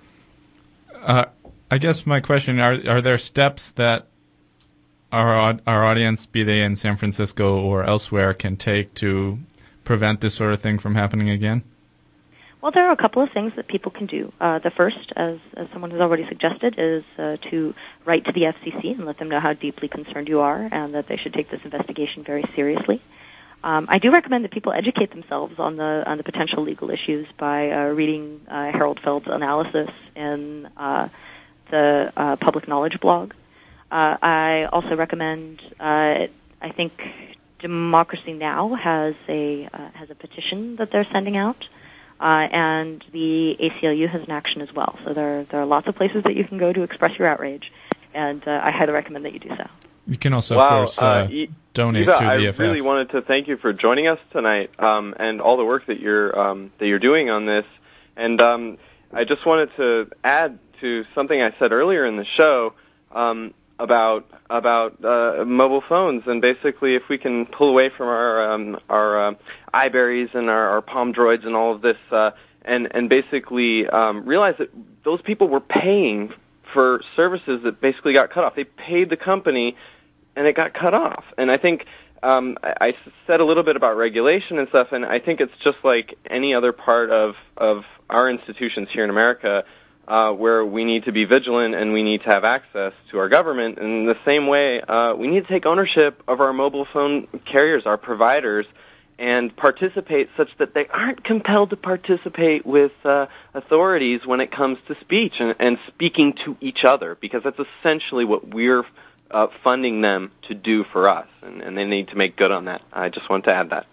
I guess my question, are there steps that our audience, be they in San Francisco or elsewhere, can take to prevent this sort of thing from happening again? Well, there are a couple of things that people can do. The first, as someone has already suggested, is to write to the FCC and let them know how deeply concerned you are and that they should take this investigation very seriously. I do recommend that people educate themselves on the potential legal issues by reading Harold Feld's analysis in the Public Knowledge blog. I also recommend, I think Democracy Now! has a petition that they're sending out. And the ACLU has an action as well. So there are lots of places that you can go to express your outrage, and I highly recommend that you do so. You can also, of course, donate Eva, to the EFF. I really wanted to thank you for joining us tonight and all the work that you're doing on this. And I just wanted to add to something I said earlier in the show about mobile phones, and basically if we can pull away from our iBerries and our Palm Droids and all of this, and basically realize that those people were paying for services that basically got cut off. They paid the company, and it got cut off. And I think I said a little bit about regulation and stuff, and I think it's just like any other part of our institutions here in America, where we need to be vigilant and we need to have access to our government. And in the same way, we need to take ownership of our mobile phone carriers, our providers, and participate such that they aren't compelled to participate with authorities when it comes to speech and speaking to each other, because that's essentially what we're funding them to do for us, and they need to make good on that. I just want to add that.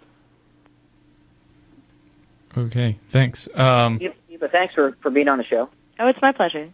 Okay, thanks. Eva, thanks for being on the show. Oh, it's my pleasure.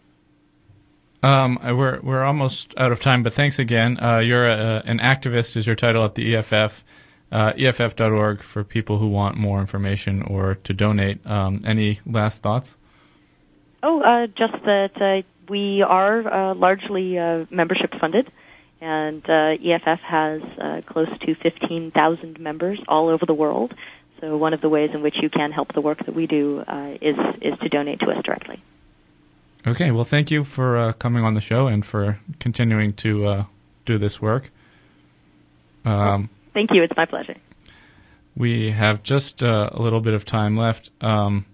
We're almost out of time, but thanks again. You're an activist is your title at the EFF, EFF.org for people who want more information or to donate. Any last thoughts? Oh, just that we are largely membership funded, and EFF has close to 15,000 members all over the world. So one of the ways in which you can help the work that we do is to donate to us directly. Okay, well, thank you for coming on the show and for continuing to do this work. Thank you. It's my pleasure. We have just a little bit of time left. Do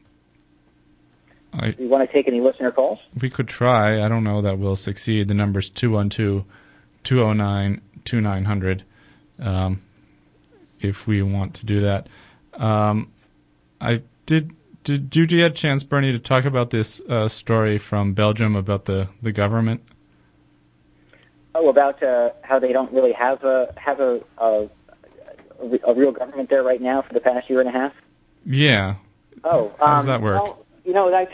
you want to take any listener calls? We could try. I don't know that we'll succeed. The number's 212-209-2900 if we want to do that. Did you get a chance, Bernie, to talk about this story from Belgium about the government? Oh, about how they don't really have a real government there right now for the past year and a half? Yeah. Oh, how does that work? Well, that's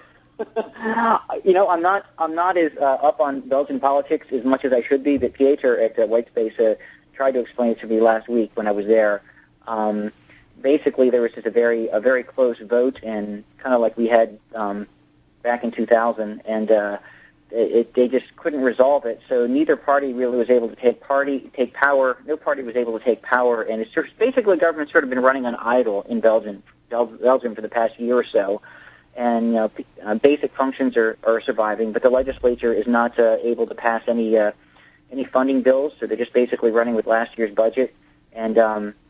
I'm not as up on Belgian politics as much as I should be. But Pieter at Whitespace tried to explain it to me last week when I was there. Basically, there was just a very close vote, and kind of like we had back in 2000, and they just couldn't resolve it. So neither party really was able to take power. No party was able to take power, and it's just basically the government's sort of been running on idle in Belgium for the past year or so. And basic functions are surviving, but the legislature is not able to pass any funding bills. So they're just basically running with last year's budget, and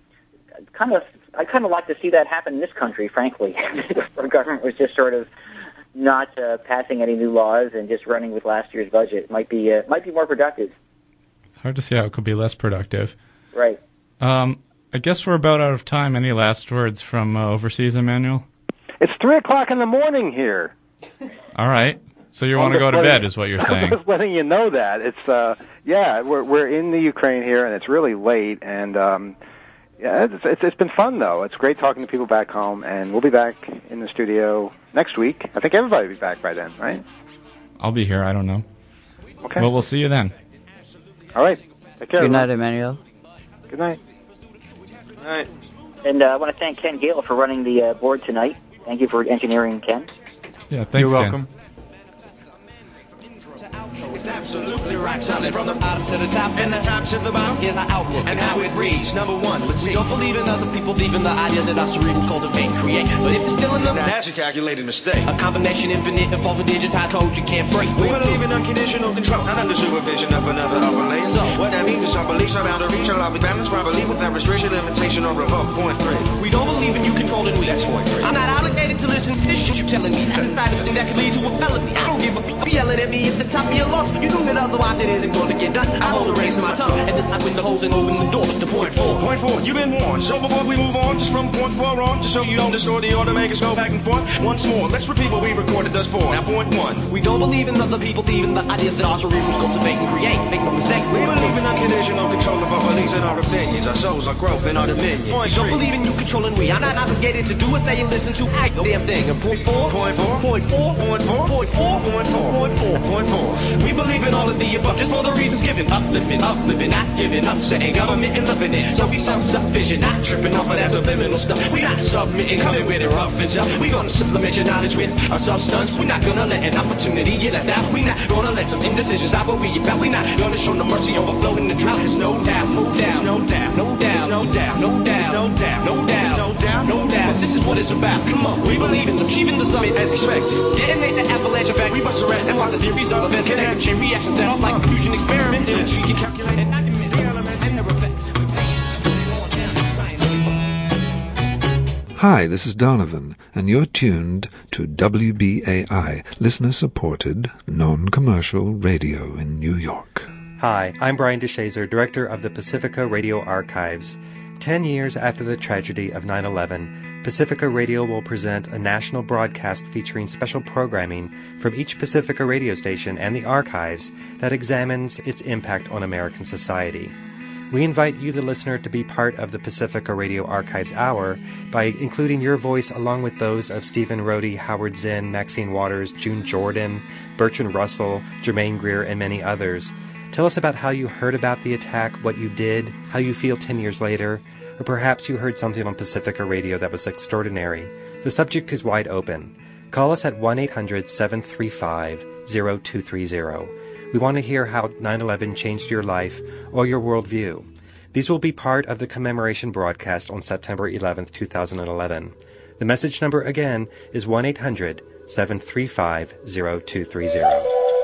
I kind of like to see that happen in this country, frankly. Our government was just sort of not passing any new laws and just running with last year's budget. It might be more productive. It's hard to see how it could be less productive. Right. I guess we're about out of time. Any last words from overseas, Emmanuel? It's 3:00 in the morning here. All right. So you want to go to bed, is what you're saying? I'm just letting you know that. It's we're in the Ukraine here, and it's really late, and it's been fun though. It's great talking to people back home, and we'll be back in the studio next week. I think everybody will be back by then, right? I'll be here. I don't know. Okay. Well, we'll see you then. All right. Take care. Good night, Emmanuel. Good night. Good night. And I want to thank Ken Gale for running the board tonight. Thank you for engineering, Ken. Yeah, thanks, You're welcome. Ken. It's absolutely right, solid from the bottom to the top and the top to the bottom. Here's our outlook and how it reads. Number one, let's see. We don't believe in other people, believe in the ideas that our cerebrums cultivate and create. But if it's still enough, that's a calculated mistake. A combination, infinite, involving digitized code you can't break. We believe in unconditional control, not under supervision of another upper layer. So what that means is our beliefs are bound to reach our be balanced properly without restriction, limitation, or revoke. Point 3. We don't believe in you controlling we. That's point 3. I'm not obligated to listen to this shit you're telling me. That's the type of thing that could lead to a felony. I don't give a f*** yelling at me at the top of your lungs. You know that otherwise it isn't going to get done. I hold the reins in my tongue and decide when the holes and open the door to point 4. Point 4, you've been warned. So before we move on, just from point 4 on, just so you don't distort the order, make us go back and forth. Once more, let's repeat what we recorded thus far. Now point 1, we don't believe in other people, even the ideas that our cerebrums cultivate and create. Make no mistake, we believe in unconditional control of our beliefs and our opinions, our souls, our growth, and our dominion. Point 3, don't believe in you controlling we. I'm not obligated to do or say and listen to a damn thing. And point 4, point 4, point 4, point 4, point 4, point 4, point 4, point 4. We believe in all of the above, just for the reasons given. Uplifting, not giving up, setting government and living it. So be self-sufficient, not tripping off of that subliminal stuff. We not submitting, coming with it rough and tough. We gonna supplement your knowledge with our substance. We not gonna let an opportunity get left out. We not gonna let some indecisions out, but we about. We not gonna show no mercy, overflowing the drought. There's no doubt, no doubt, no doubt, no doubt, no doubt, no doubt, no doubt, no doubt, no doubt, no doubt. This is what it's about. Come on, we believe in achieving the summit as expected. Detonate the avalanche effect. We bust a rat and watch a series of events connect and chain reactions set off like a fusion experiment. Energy can calculate and document the elements and their effects. Hi, this is Donovan, and you're tuned to WBAI, listener-supported, non-commercial radio in New York. Hi, I'm Brian DeShazer, director of the Pacifica Radio Archives. 10 years after the tragedy of 9/11, Pacifica Radio will present a national broadcast featuring special programming from each Pacifica radio station and the archives that examines its impact on American society. We invite you, the listener, to be part of the Pacifica Radio Archives Hour by including your voice along with those of Stephen Rohde, Howard Zinn, Maxine Waters, June Jordan, Bertrand Russell, Jermaine Greer, and many others. Tell us about how you heard about the attack, what you did, how you feel 10 years later, or perhaps you heard something on Pacifica Radio that was extraordinary. The subject is wide open. Call us at 1-800-735-0230. We want to hear how 9/11 changed your life or your worldview. These will be part of the commemoration broadcast on September 11th, 2011. The message number again is 1-800-735-0230.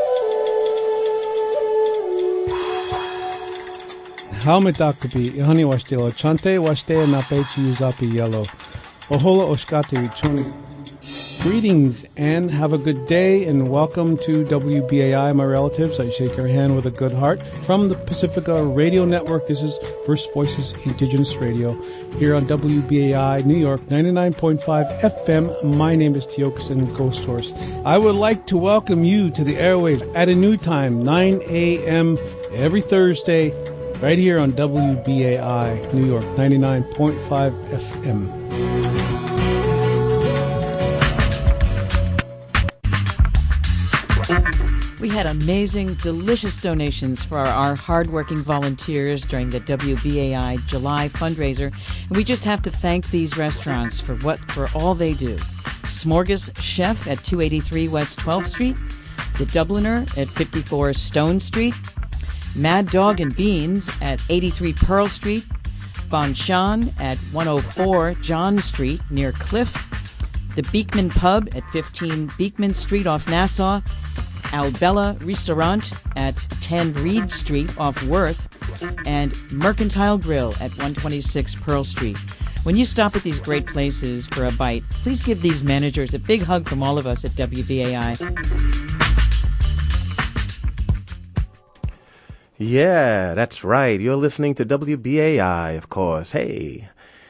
Haumedakapi, Ihani Washtelo, Chante Washte Napechi Uzapi Yellow, Ohola Oshkati Choni. Greetings and have a good day and welcome to WBAI, my relatives. I shake your hand with a good heart. From the Pacifica Radio Network, this is First Voices Indigenous Radio here on WBAI New York 99.5 FM. My name is Teokasin Ghost Horse. I would like to welcome you to the airwaves at a new time, 9 a.m. every Thursday, right here on WBAI New York 99.5 FM. We had amazing, delicious donations for our hardworking volunteers during the WBAI July fundraiser, and we just have to thank these restaurants for all they do. Smorgas Chef at 283 West 12th Street, The Dubliner at 54 Stone Street, Mad Dog and Beans at 83 Pearl Street, Bon Chan at 104 John Street near Cliff, the Beekman Pub at 15 Beekman Street off Nassau, Albella Restaurant at 10 Reed Street off Worth, and Mercantile Grill at 126 Pearl Street. When you stop at these great places for a bite, please give these managers a big hug from all of us at WBAI. Yeah, that's right. You're listening to WBAI, of course. Hey,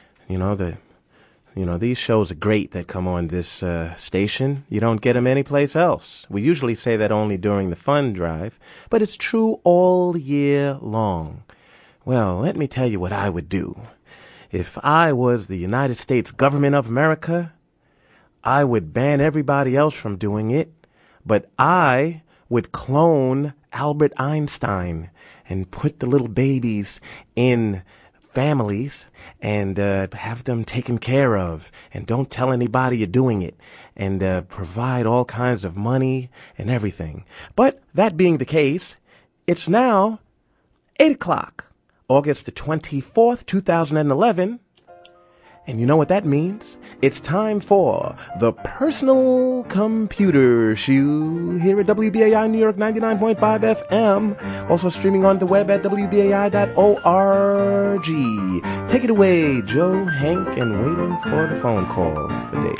these shows are great that come on this station. You don't get them anyplace else. We usually say that only during the fund drive, but it's true all year long. Well, let me tell you what I would do. If I was the United States government of America, I would ban everybody else from doing it, but I would clone Albert Einstein and put the little babies in families and have them taken care of, and don't tell anybody you're doing it, and provide all kinds of money and everything. But that being the case, it's now 8 o'clock, August the 24th, 2011, and you know what that means? It's time for the Personal Computer Show here at WBAI New York 99.5 FM. Also streaming on the web at WBAI.org. Take it away, Joe, Hank, and waiting for the phone call for Dave.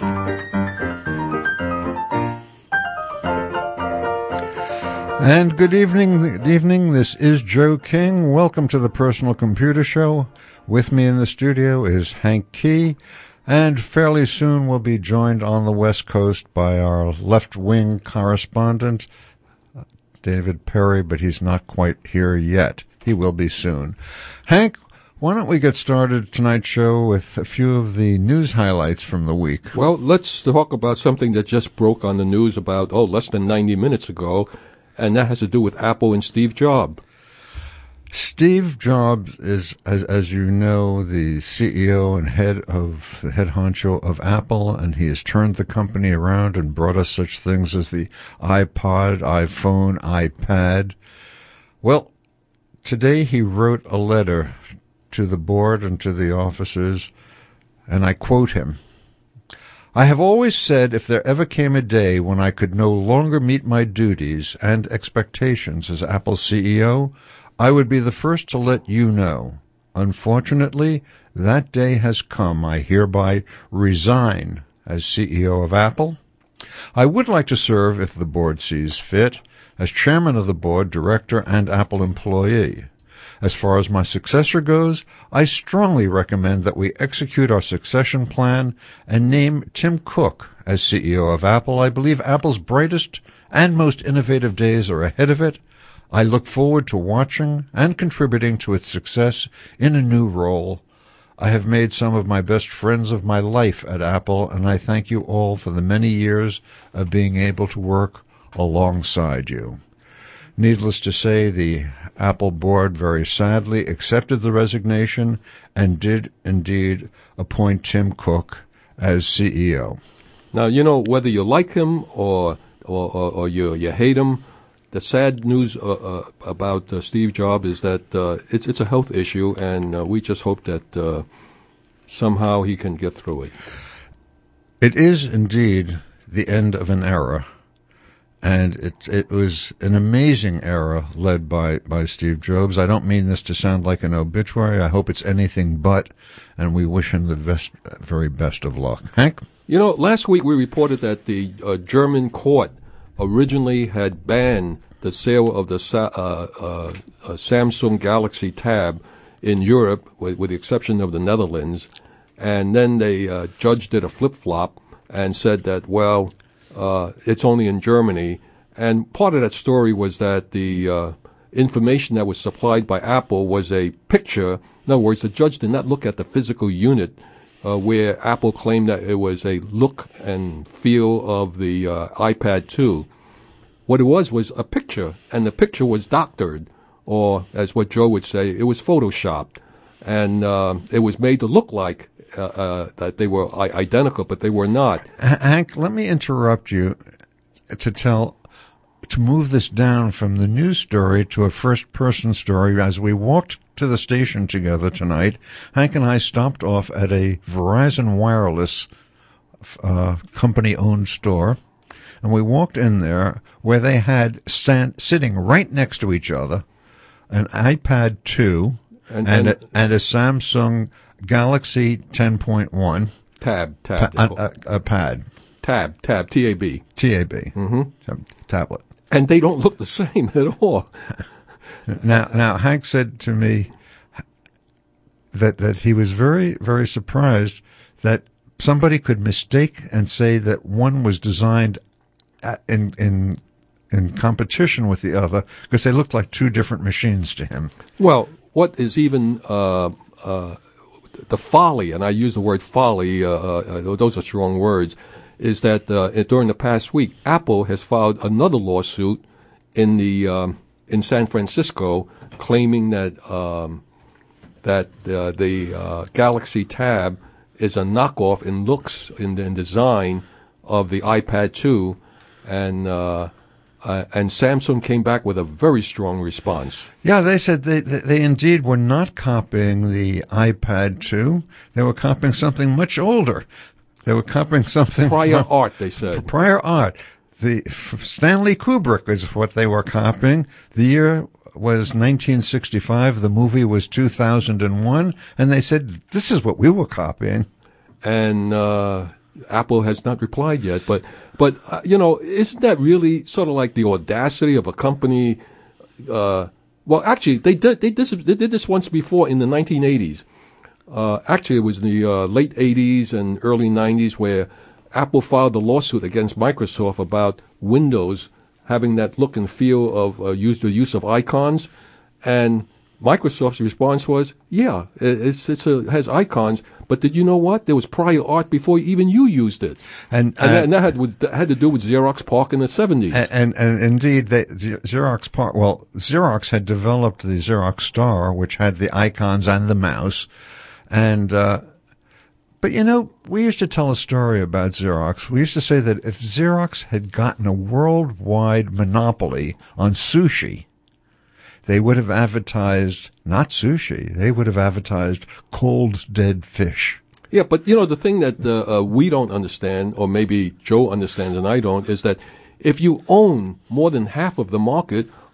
And good evening. This is Joe King. Welcome to the Personal Computer Show. With me in the studio is Hank Key, and fairly soon we'll be joined on the West Coast by our left-wing correspondent, David Perry, but he's not quite here yet. He will be soon. Hank, why don't we get started tonight's show with a few of the news highlights from the week? Well, let's talk about something that just broke on the news about, less than 90 minutes ago, and that has to do with Apple and Steve Jobs. Steve Jobs is, as you know, the CEO and head honcho of Apple, and he has turned the company around and brought us such things as the iPod, iPhone, iPad. Well, today he wrote a letter to the board and to the officers, and I quote him, "I have always said if there ever came a day when I could no longer meet my duties and expectations as Apple's CEO, I would be the first to let you know. Unfortunately, that day has come. I hereby resign as CEO of Apple. I would like to serve, if the board sees fit, as chairman of the board, director, and Apple employee. As far as my successor goes, I strongly recommend that we execute our succession plan and name Tim Cook as CEO of Apple. I believe Apple's brightest and most innovative days are ahead of it. I look forward to watching and contributing to its success in a new role. I have made some of my best friends of my life at Apple, and I thank you all for the many years of being able to work alongside you. Needless to say, the Apple board very sadly accepted the resignation and did indeed appoint Tim Cook as CEO. Now, whether you like him or you hate him, the sad news about Steve Jobs is that it's a health issue, and we just hope that somehow he can get through it. It is indeed the end of an era, and it was an amazing era led by Steve Jobs. I don't mean this to sound like an obituary. I hope it's anything but, and we wish him the very best of luck. Hank? Last week we reported that the German court originally had banned the sale of the Samsung Galaxy Tab in Europe, with the exception of the Netherlands, and then the judge did a flip-flop and said that, it's only in Germany. And part of that story was that the information that was supplied by Apple was a picture. In other words, the judge did not look at the physical unit where Apple claimed that it was a look and feel of the iPad 2. What it was a picture, and the picture was doctored, or as what Joe would say, it was photoshopped. And it was made to look like that they were identical, but they were not. Hank, let me interrupt you to move this down from the news story to a first-person story. As we walked to the station together tonight, Hank and I stopped off at a Verizon Wireless company-owned store, and we walked in there where they had sitting right next to each other an iPad 2 and a Samsung Galaxy 10.1 Tab, a pad. Tab, T-A-B. T-A-B. Mm-hmm. Tablet. And they don't look the same at all. Now, Hank said to me that he was very, very surprised that somebody could mistake and say that one was designed in competition with the other because they looked like two different machines to him. Well, what is even the folly, and I use the word folly, those are strong words, is that during the past week, Apple has filed another lawsuit in San Francisco, claiming that the Galaxy Tab is a knockoff in looks in design of the iPad 2, and Samsung came back with a very strong response. Yeah, they said they indeed were not copying the iPad 2. They were copying something much older. They were copying something prior art, they said. Prior art. The Stanley Kubrick is what they were copying. The year was 1965. The movie was 2001. And they said, this is what we were copying. And Apple has not replied yet. But isn't that really sort of like the audacity of a company? Well, actually, they did this once before in the 1980s. Actually, it was in the late 80s and early 90s where Apple filed a lawsuit against Microsoft about Windows having that look and feel of the use of icons, and Microsoft's response was, "Yeah, it has icons, but did you know what? There was prior art before even you used it, and that had to do with Xerox PARC in the 70s." And indeed, Xerox PARC. Well, Xerox had developed the Xerox Star, which had the icons and the mouse, and. But, we used to tell a story about Xerox. We used to say that if Xerox had gotten a worldwide monopoly on sushi, they would have advertised, not sushi, they would have advertised cold, dead fish. Yeah, but, the thing that we don't understand, or maybe Joe understands and I don't, is that if you own more than half of the market,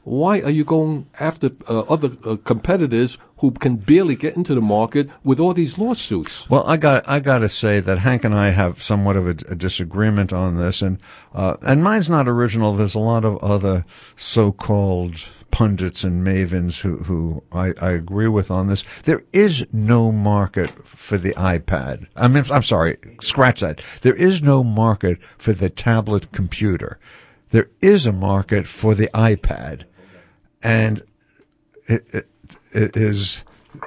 why are you going after other competitors who can barely get into the market with all these lawsuits? Well, I got to say that Hank and I have somewhat of a disagreement on this, and mine's not original. There's a lot of other so-called pundits and mavens who I agree with on this. There is no market for the iPad. I'm sorry, scratch that. There is no market for the tablet computer. There is a market for the iPad, and it is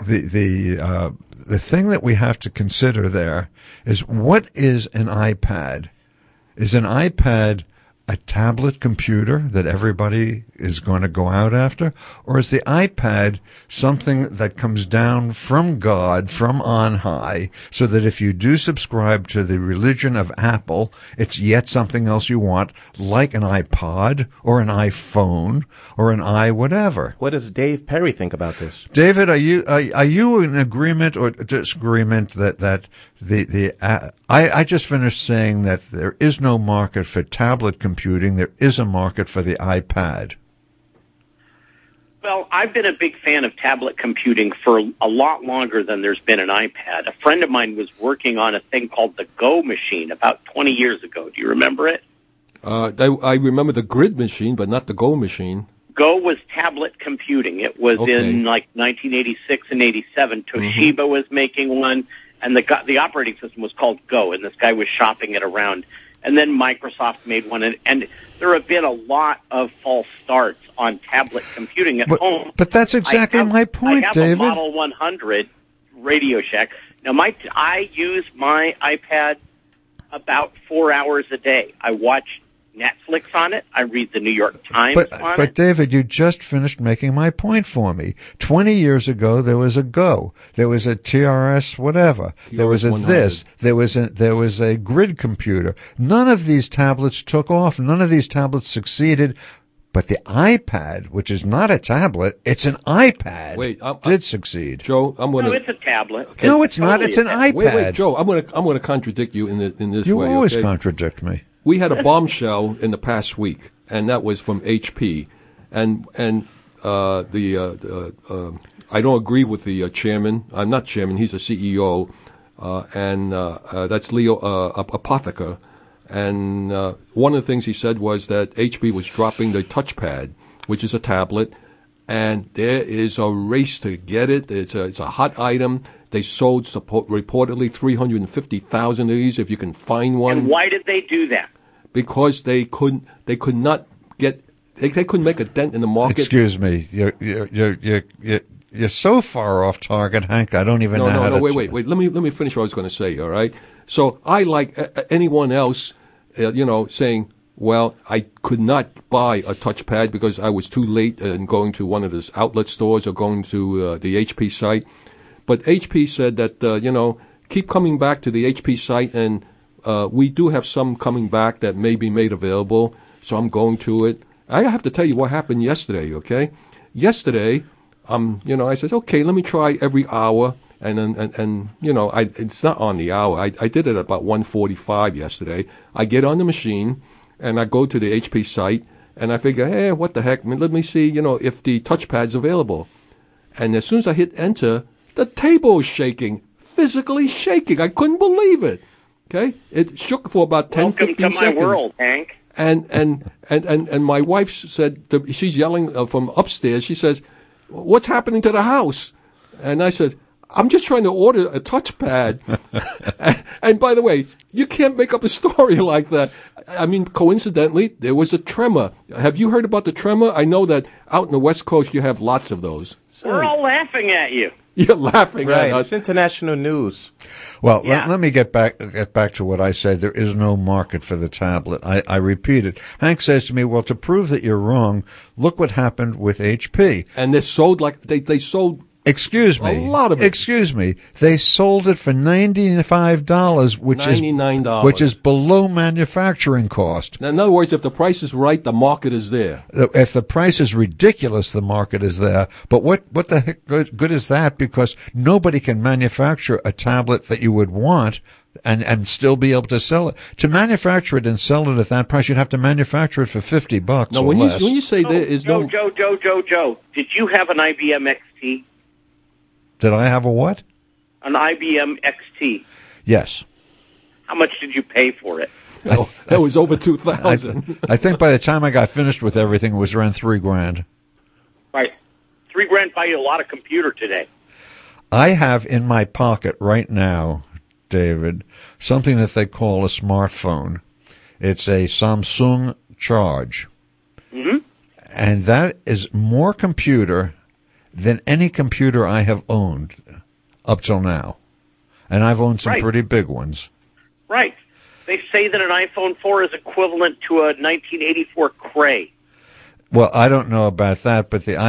the thing that we have to consider there is, what is an iPad? Is an iPad a tablet computer that everybody is going to go out after? Or is the iPad something that comes down from God, from on high, so that if you do subscribe to the religion of Apple, it's yet something else you want, like an iPod or an iPhone or an whatever? What does Dave Perry think about this? David, are you in agreement or disagreement that I just finished saying that there is no market for tablet computing. There is a market for the iPad. Well, I've been a big fan of tablet computing for a lot longer than there's been an iPad. A friend of mine was working on a thing called the Go machine about 20 years ago. Do you remember it? I remember the Grid machine, but not the Go machine. Go was tablet computing. It was in like 1986 and 87. Toshiba was making one. And the operating system was called Go, and this guy was shopping it around. And then Microsoft made one, and there have been a lot of false starts on tablet computing at home. But that's exactly my point, David. I have a Model 100 Radio Shack. Now, I use my iPad about 4 hours a day. I watch Netflix on it. I read the New York Times on it. But David, you just finished making my point for me. 20 years ago, there was a Go. There was a TRS whatever. There was a 100. this. There was a Grid computer. None of these tablets took off. None of these tablets succeeded. But the iPad, which is not a tablet, it's an iPad, did succeed. Joe, I'm going to... No, it's a tablet. Okay. No, it's not. It's an iPad. Wait, Joe, I'm going to contradict you in this way. You always contradict me. We had a bombshell in the past week, and that was from HP. And I don't agree with the chairman. I'm not chairman. He's a CEO, and that's Leo Apotheker. And one of the things he said was that HP was dropping the touchpad, which is a tablet, and there is a race to get it. It's a hot item. They sold reportedly 350,000 of these. If you can find one. And why did they do that? Because they could not get. They couldn't make a dent in the market. Excuse me, you're so far off target, Hank. I don't even know how to. Wait. Let me finish what I was going to say. All right. So I, like anyone else, saying, well, I could not buy a touchpad because I was too late in going to one of those outlet stores or going to the HP site. But HP said that, keep coming back to the HP site, and we do have some coming back that may be made available, so I'm going to it. I have to tell you what happened yesterday, okay? Yesterday, I said, okay, let me try every hour, and it's not on the hour. I did it at about 1:45 yesterday. I get on the machine, and I go to the HP site, and I figure, hey, what the heck? Let me see, if the touchpad's available. And as soon as I hit enter, the table is shaking, physically shaking. I couldn't believe it. Okay, it shook for about 10, 15 seconds. Welcome to my world, Hank. And my wife said, she's yelling from upstairs. She says, "What's happening to the house?" And I said, "I'm just trying to order a touchpad." and by the way, you can't make up a story like that. I mean, coincidentally, there was a tremor. Have you heard about the tremor? I know that out in the West Coast you have lots of those. We're all laughing at you. You're laughing right, at us. It's international news. Well, let me get back to what I said. There is no market for the tablet. I repeat it. Hank says to me, well, to prove that you're wrong, look what happened with HP. And they sold they sold Excuse me. A lot of it. Excuse me. They sold it for $95, which $99. which is below manufacturing cost. Now, in other words, if the price is right, the market is there. If the price is ridiculous, the market is there. But what the heck good is that? Because nobody can manufacture a tablet that you would want and still be able to sell it. To manufacture it and sell it at that price, you'd have to manufacture it for $50 Now, or when less. you say there is no... Joe, did you have an IBM XT? Did I have a what? An IBM XT. Yes. How much did you pay for it? That was over $2,000. I think by the time I got finished with everything, it was around $3,000. Right. $3,000 buy you a lot of computer today. I have in my pocket right now, David, something that they call a smartphone. It's a Samsung Charge. Mm-hmm. And that is more computer than any computer I have owned up till now. And I've owned some pretty big ones. Right. They say that an iPhone 4 is equivalent to a 1984 Cray. Well, I don't know about that, but the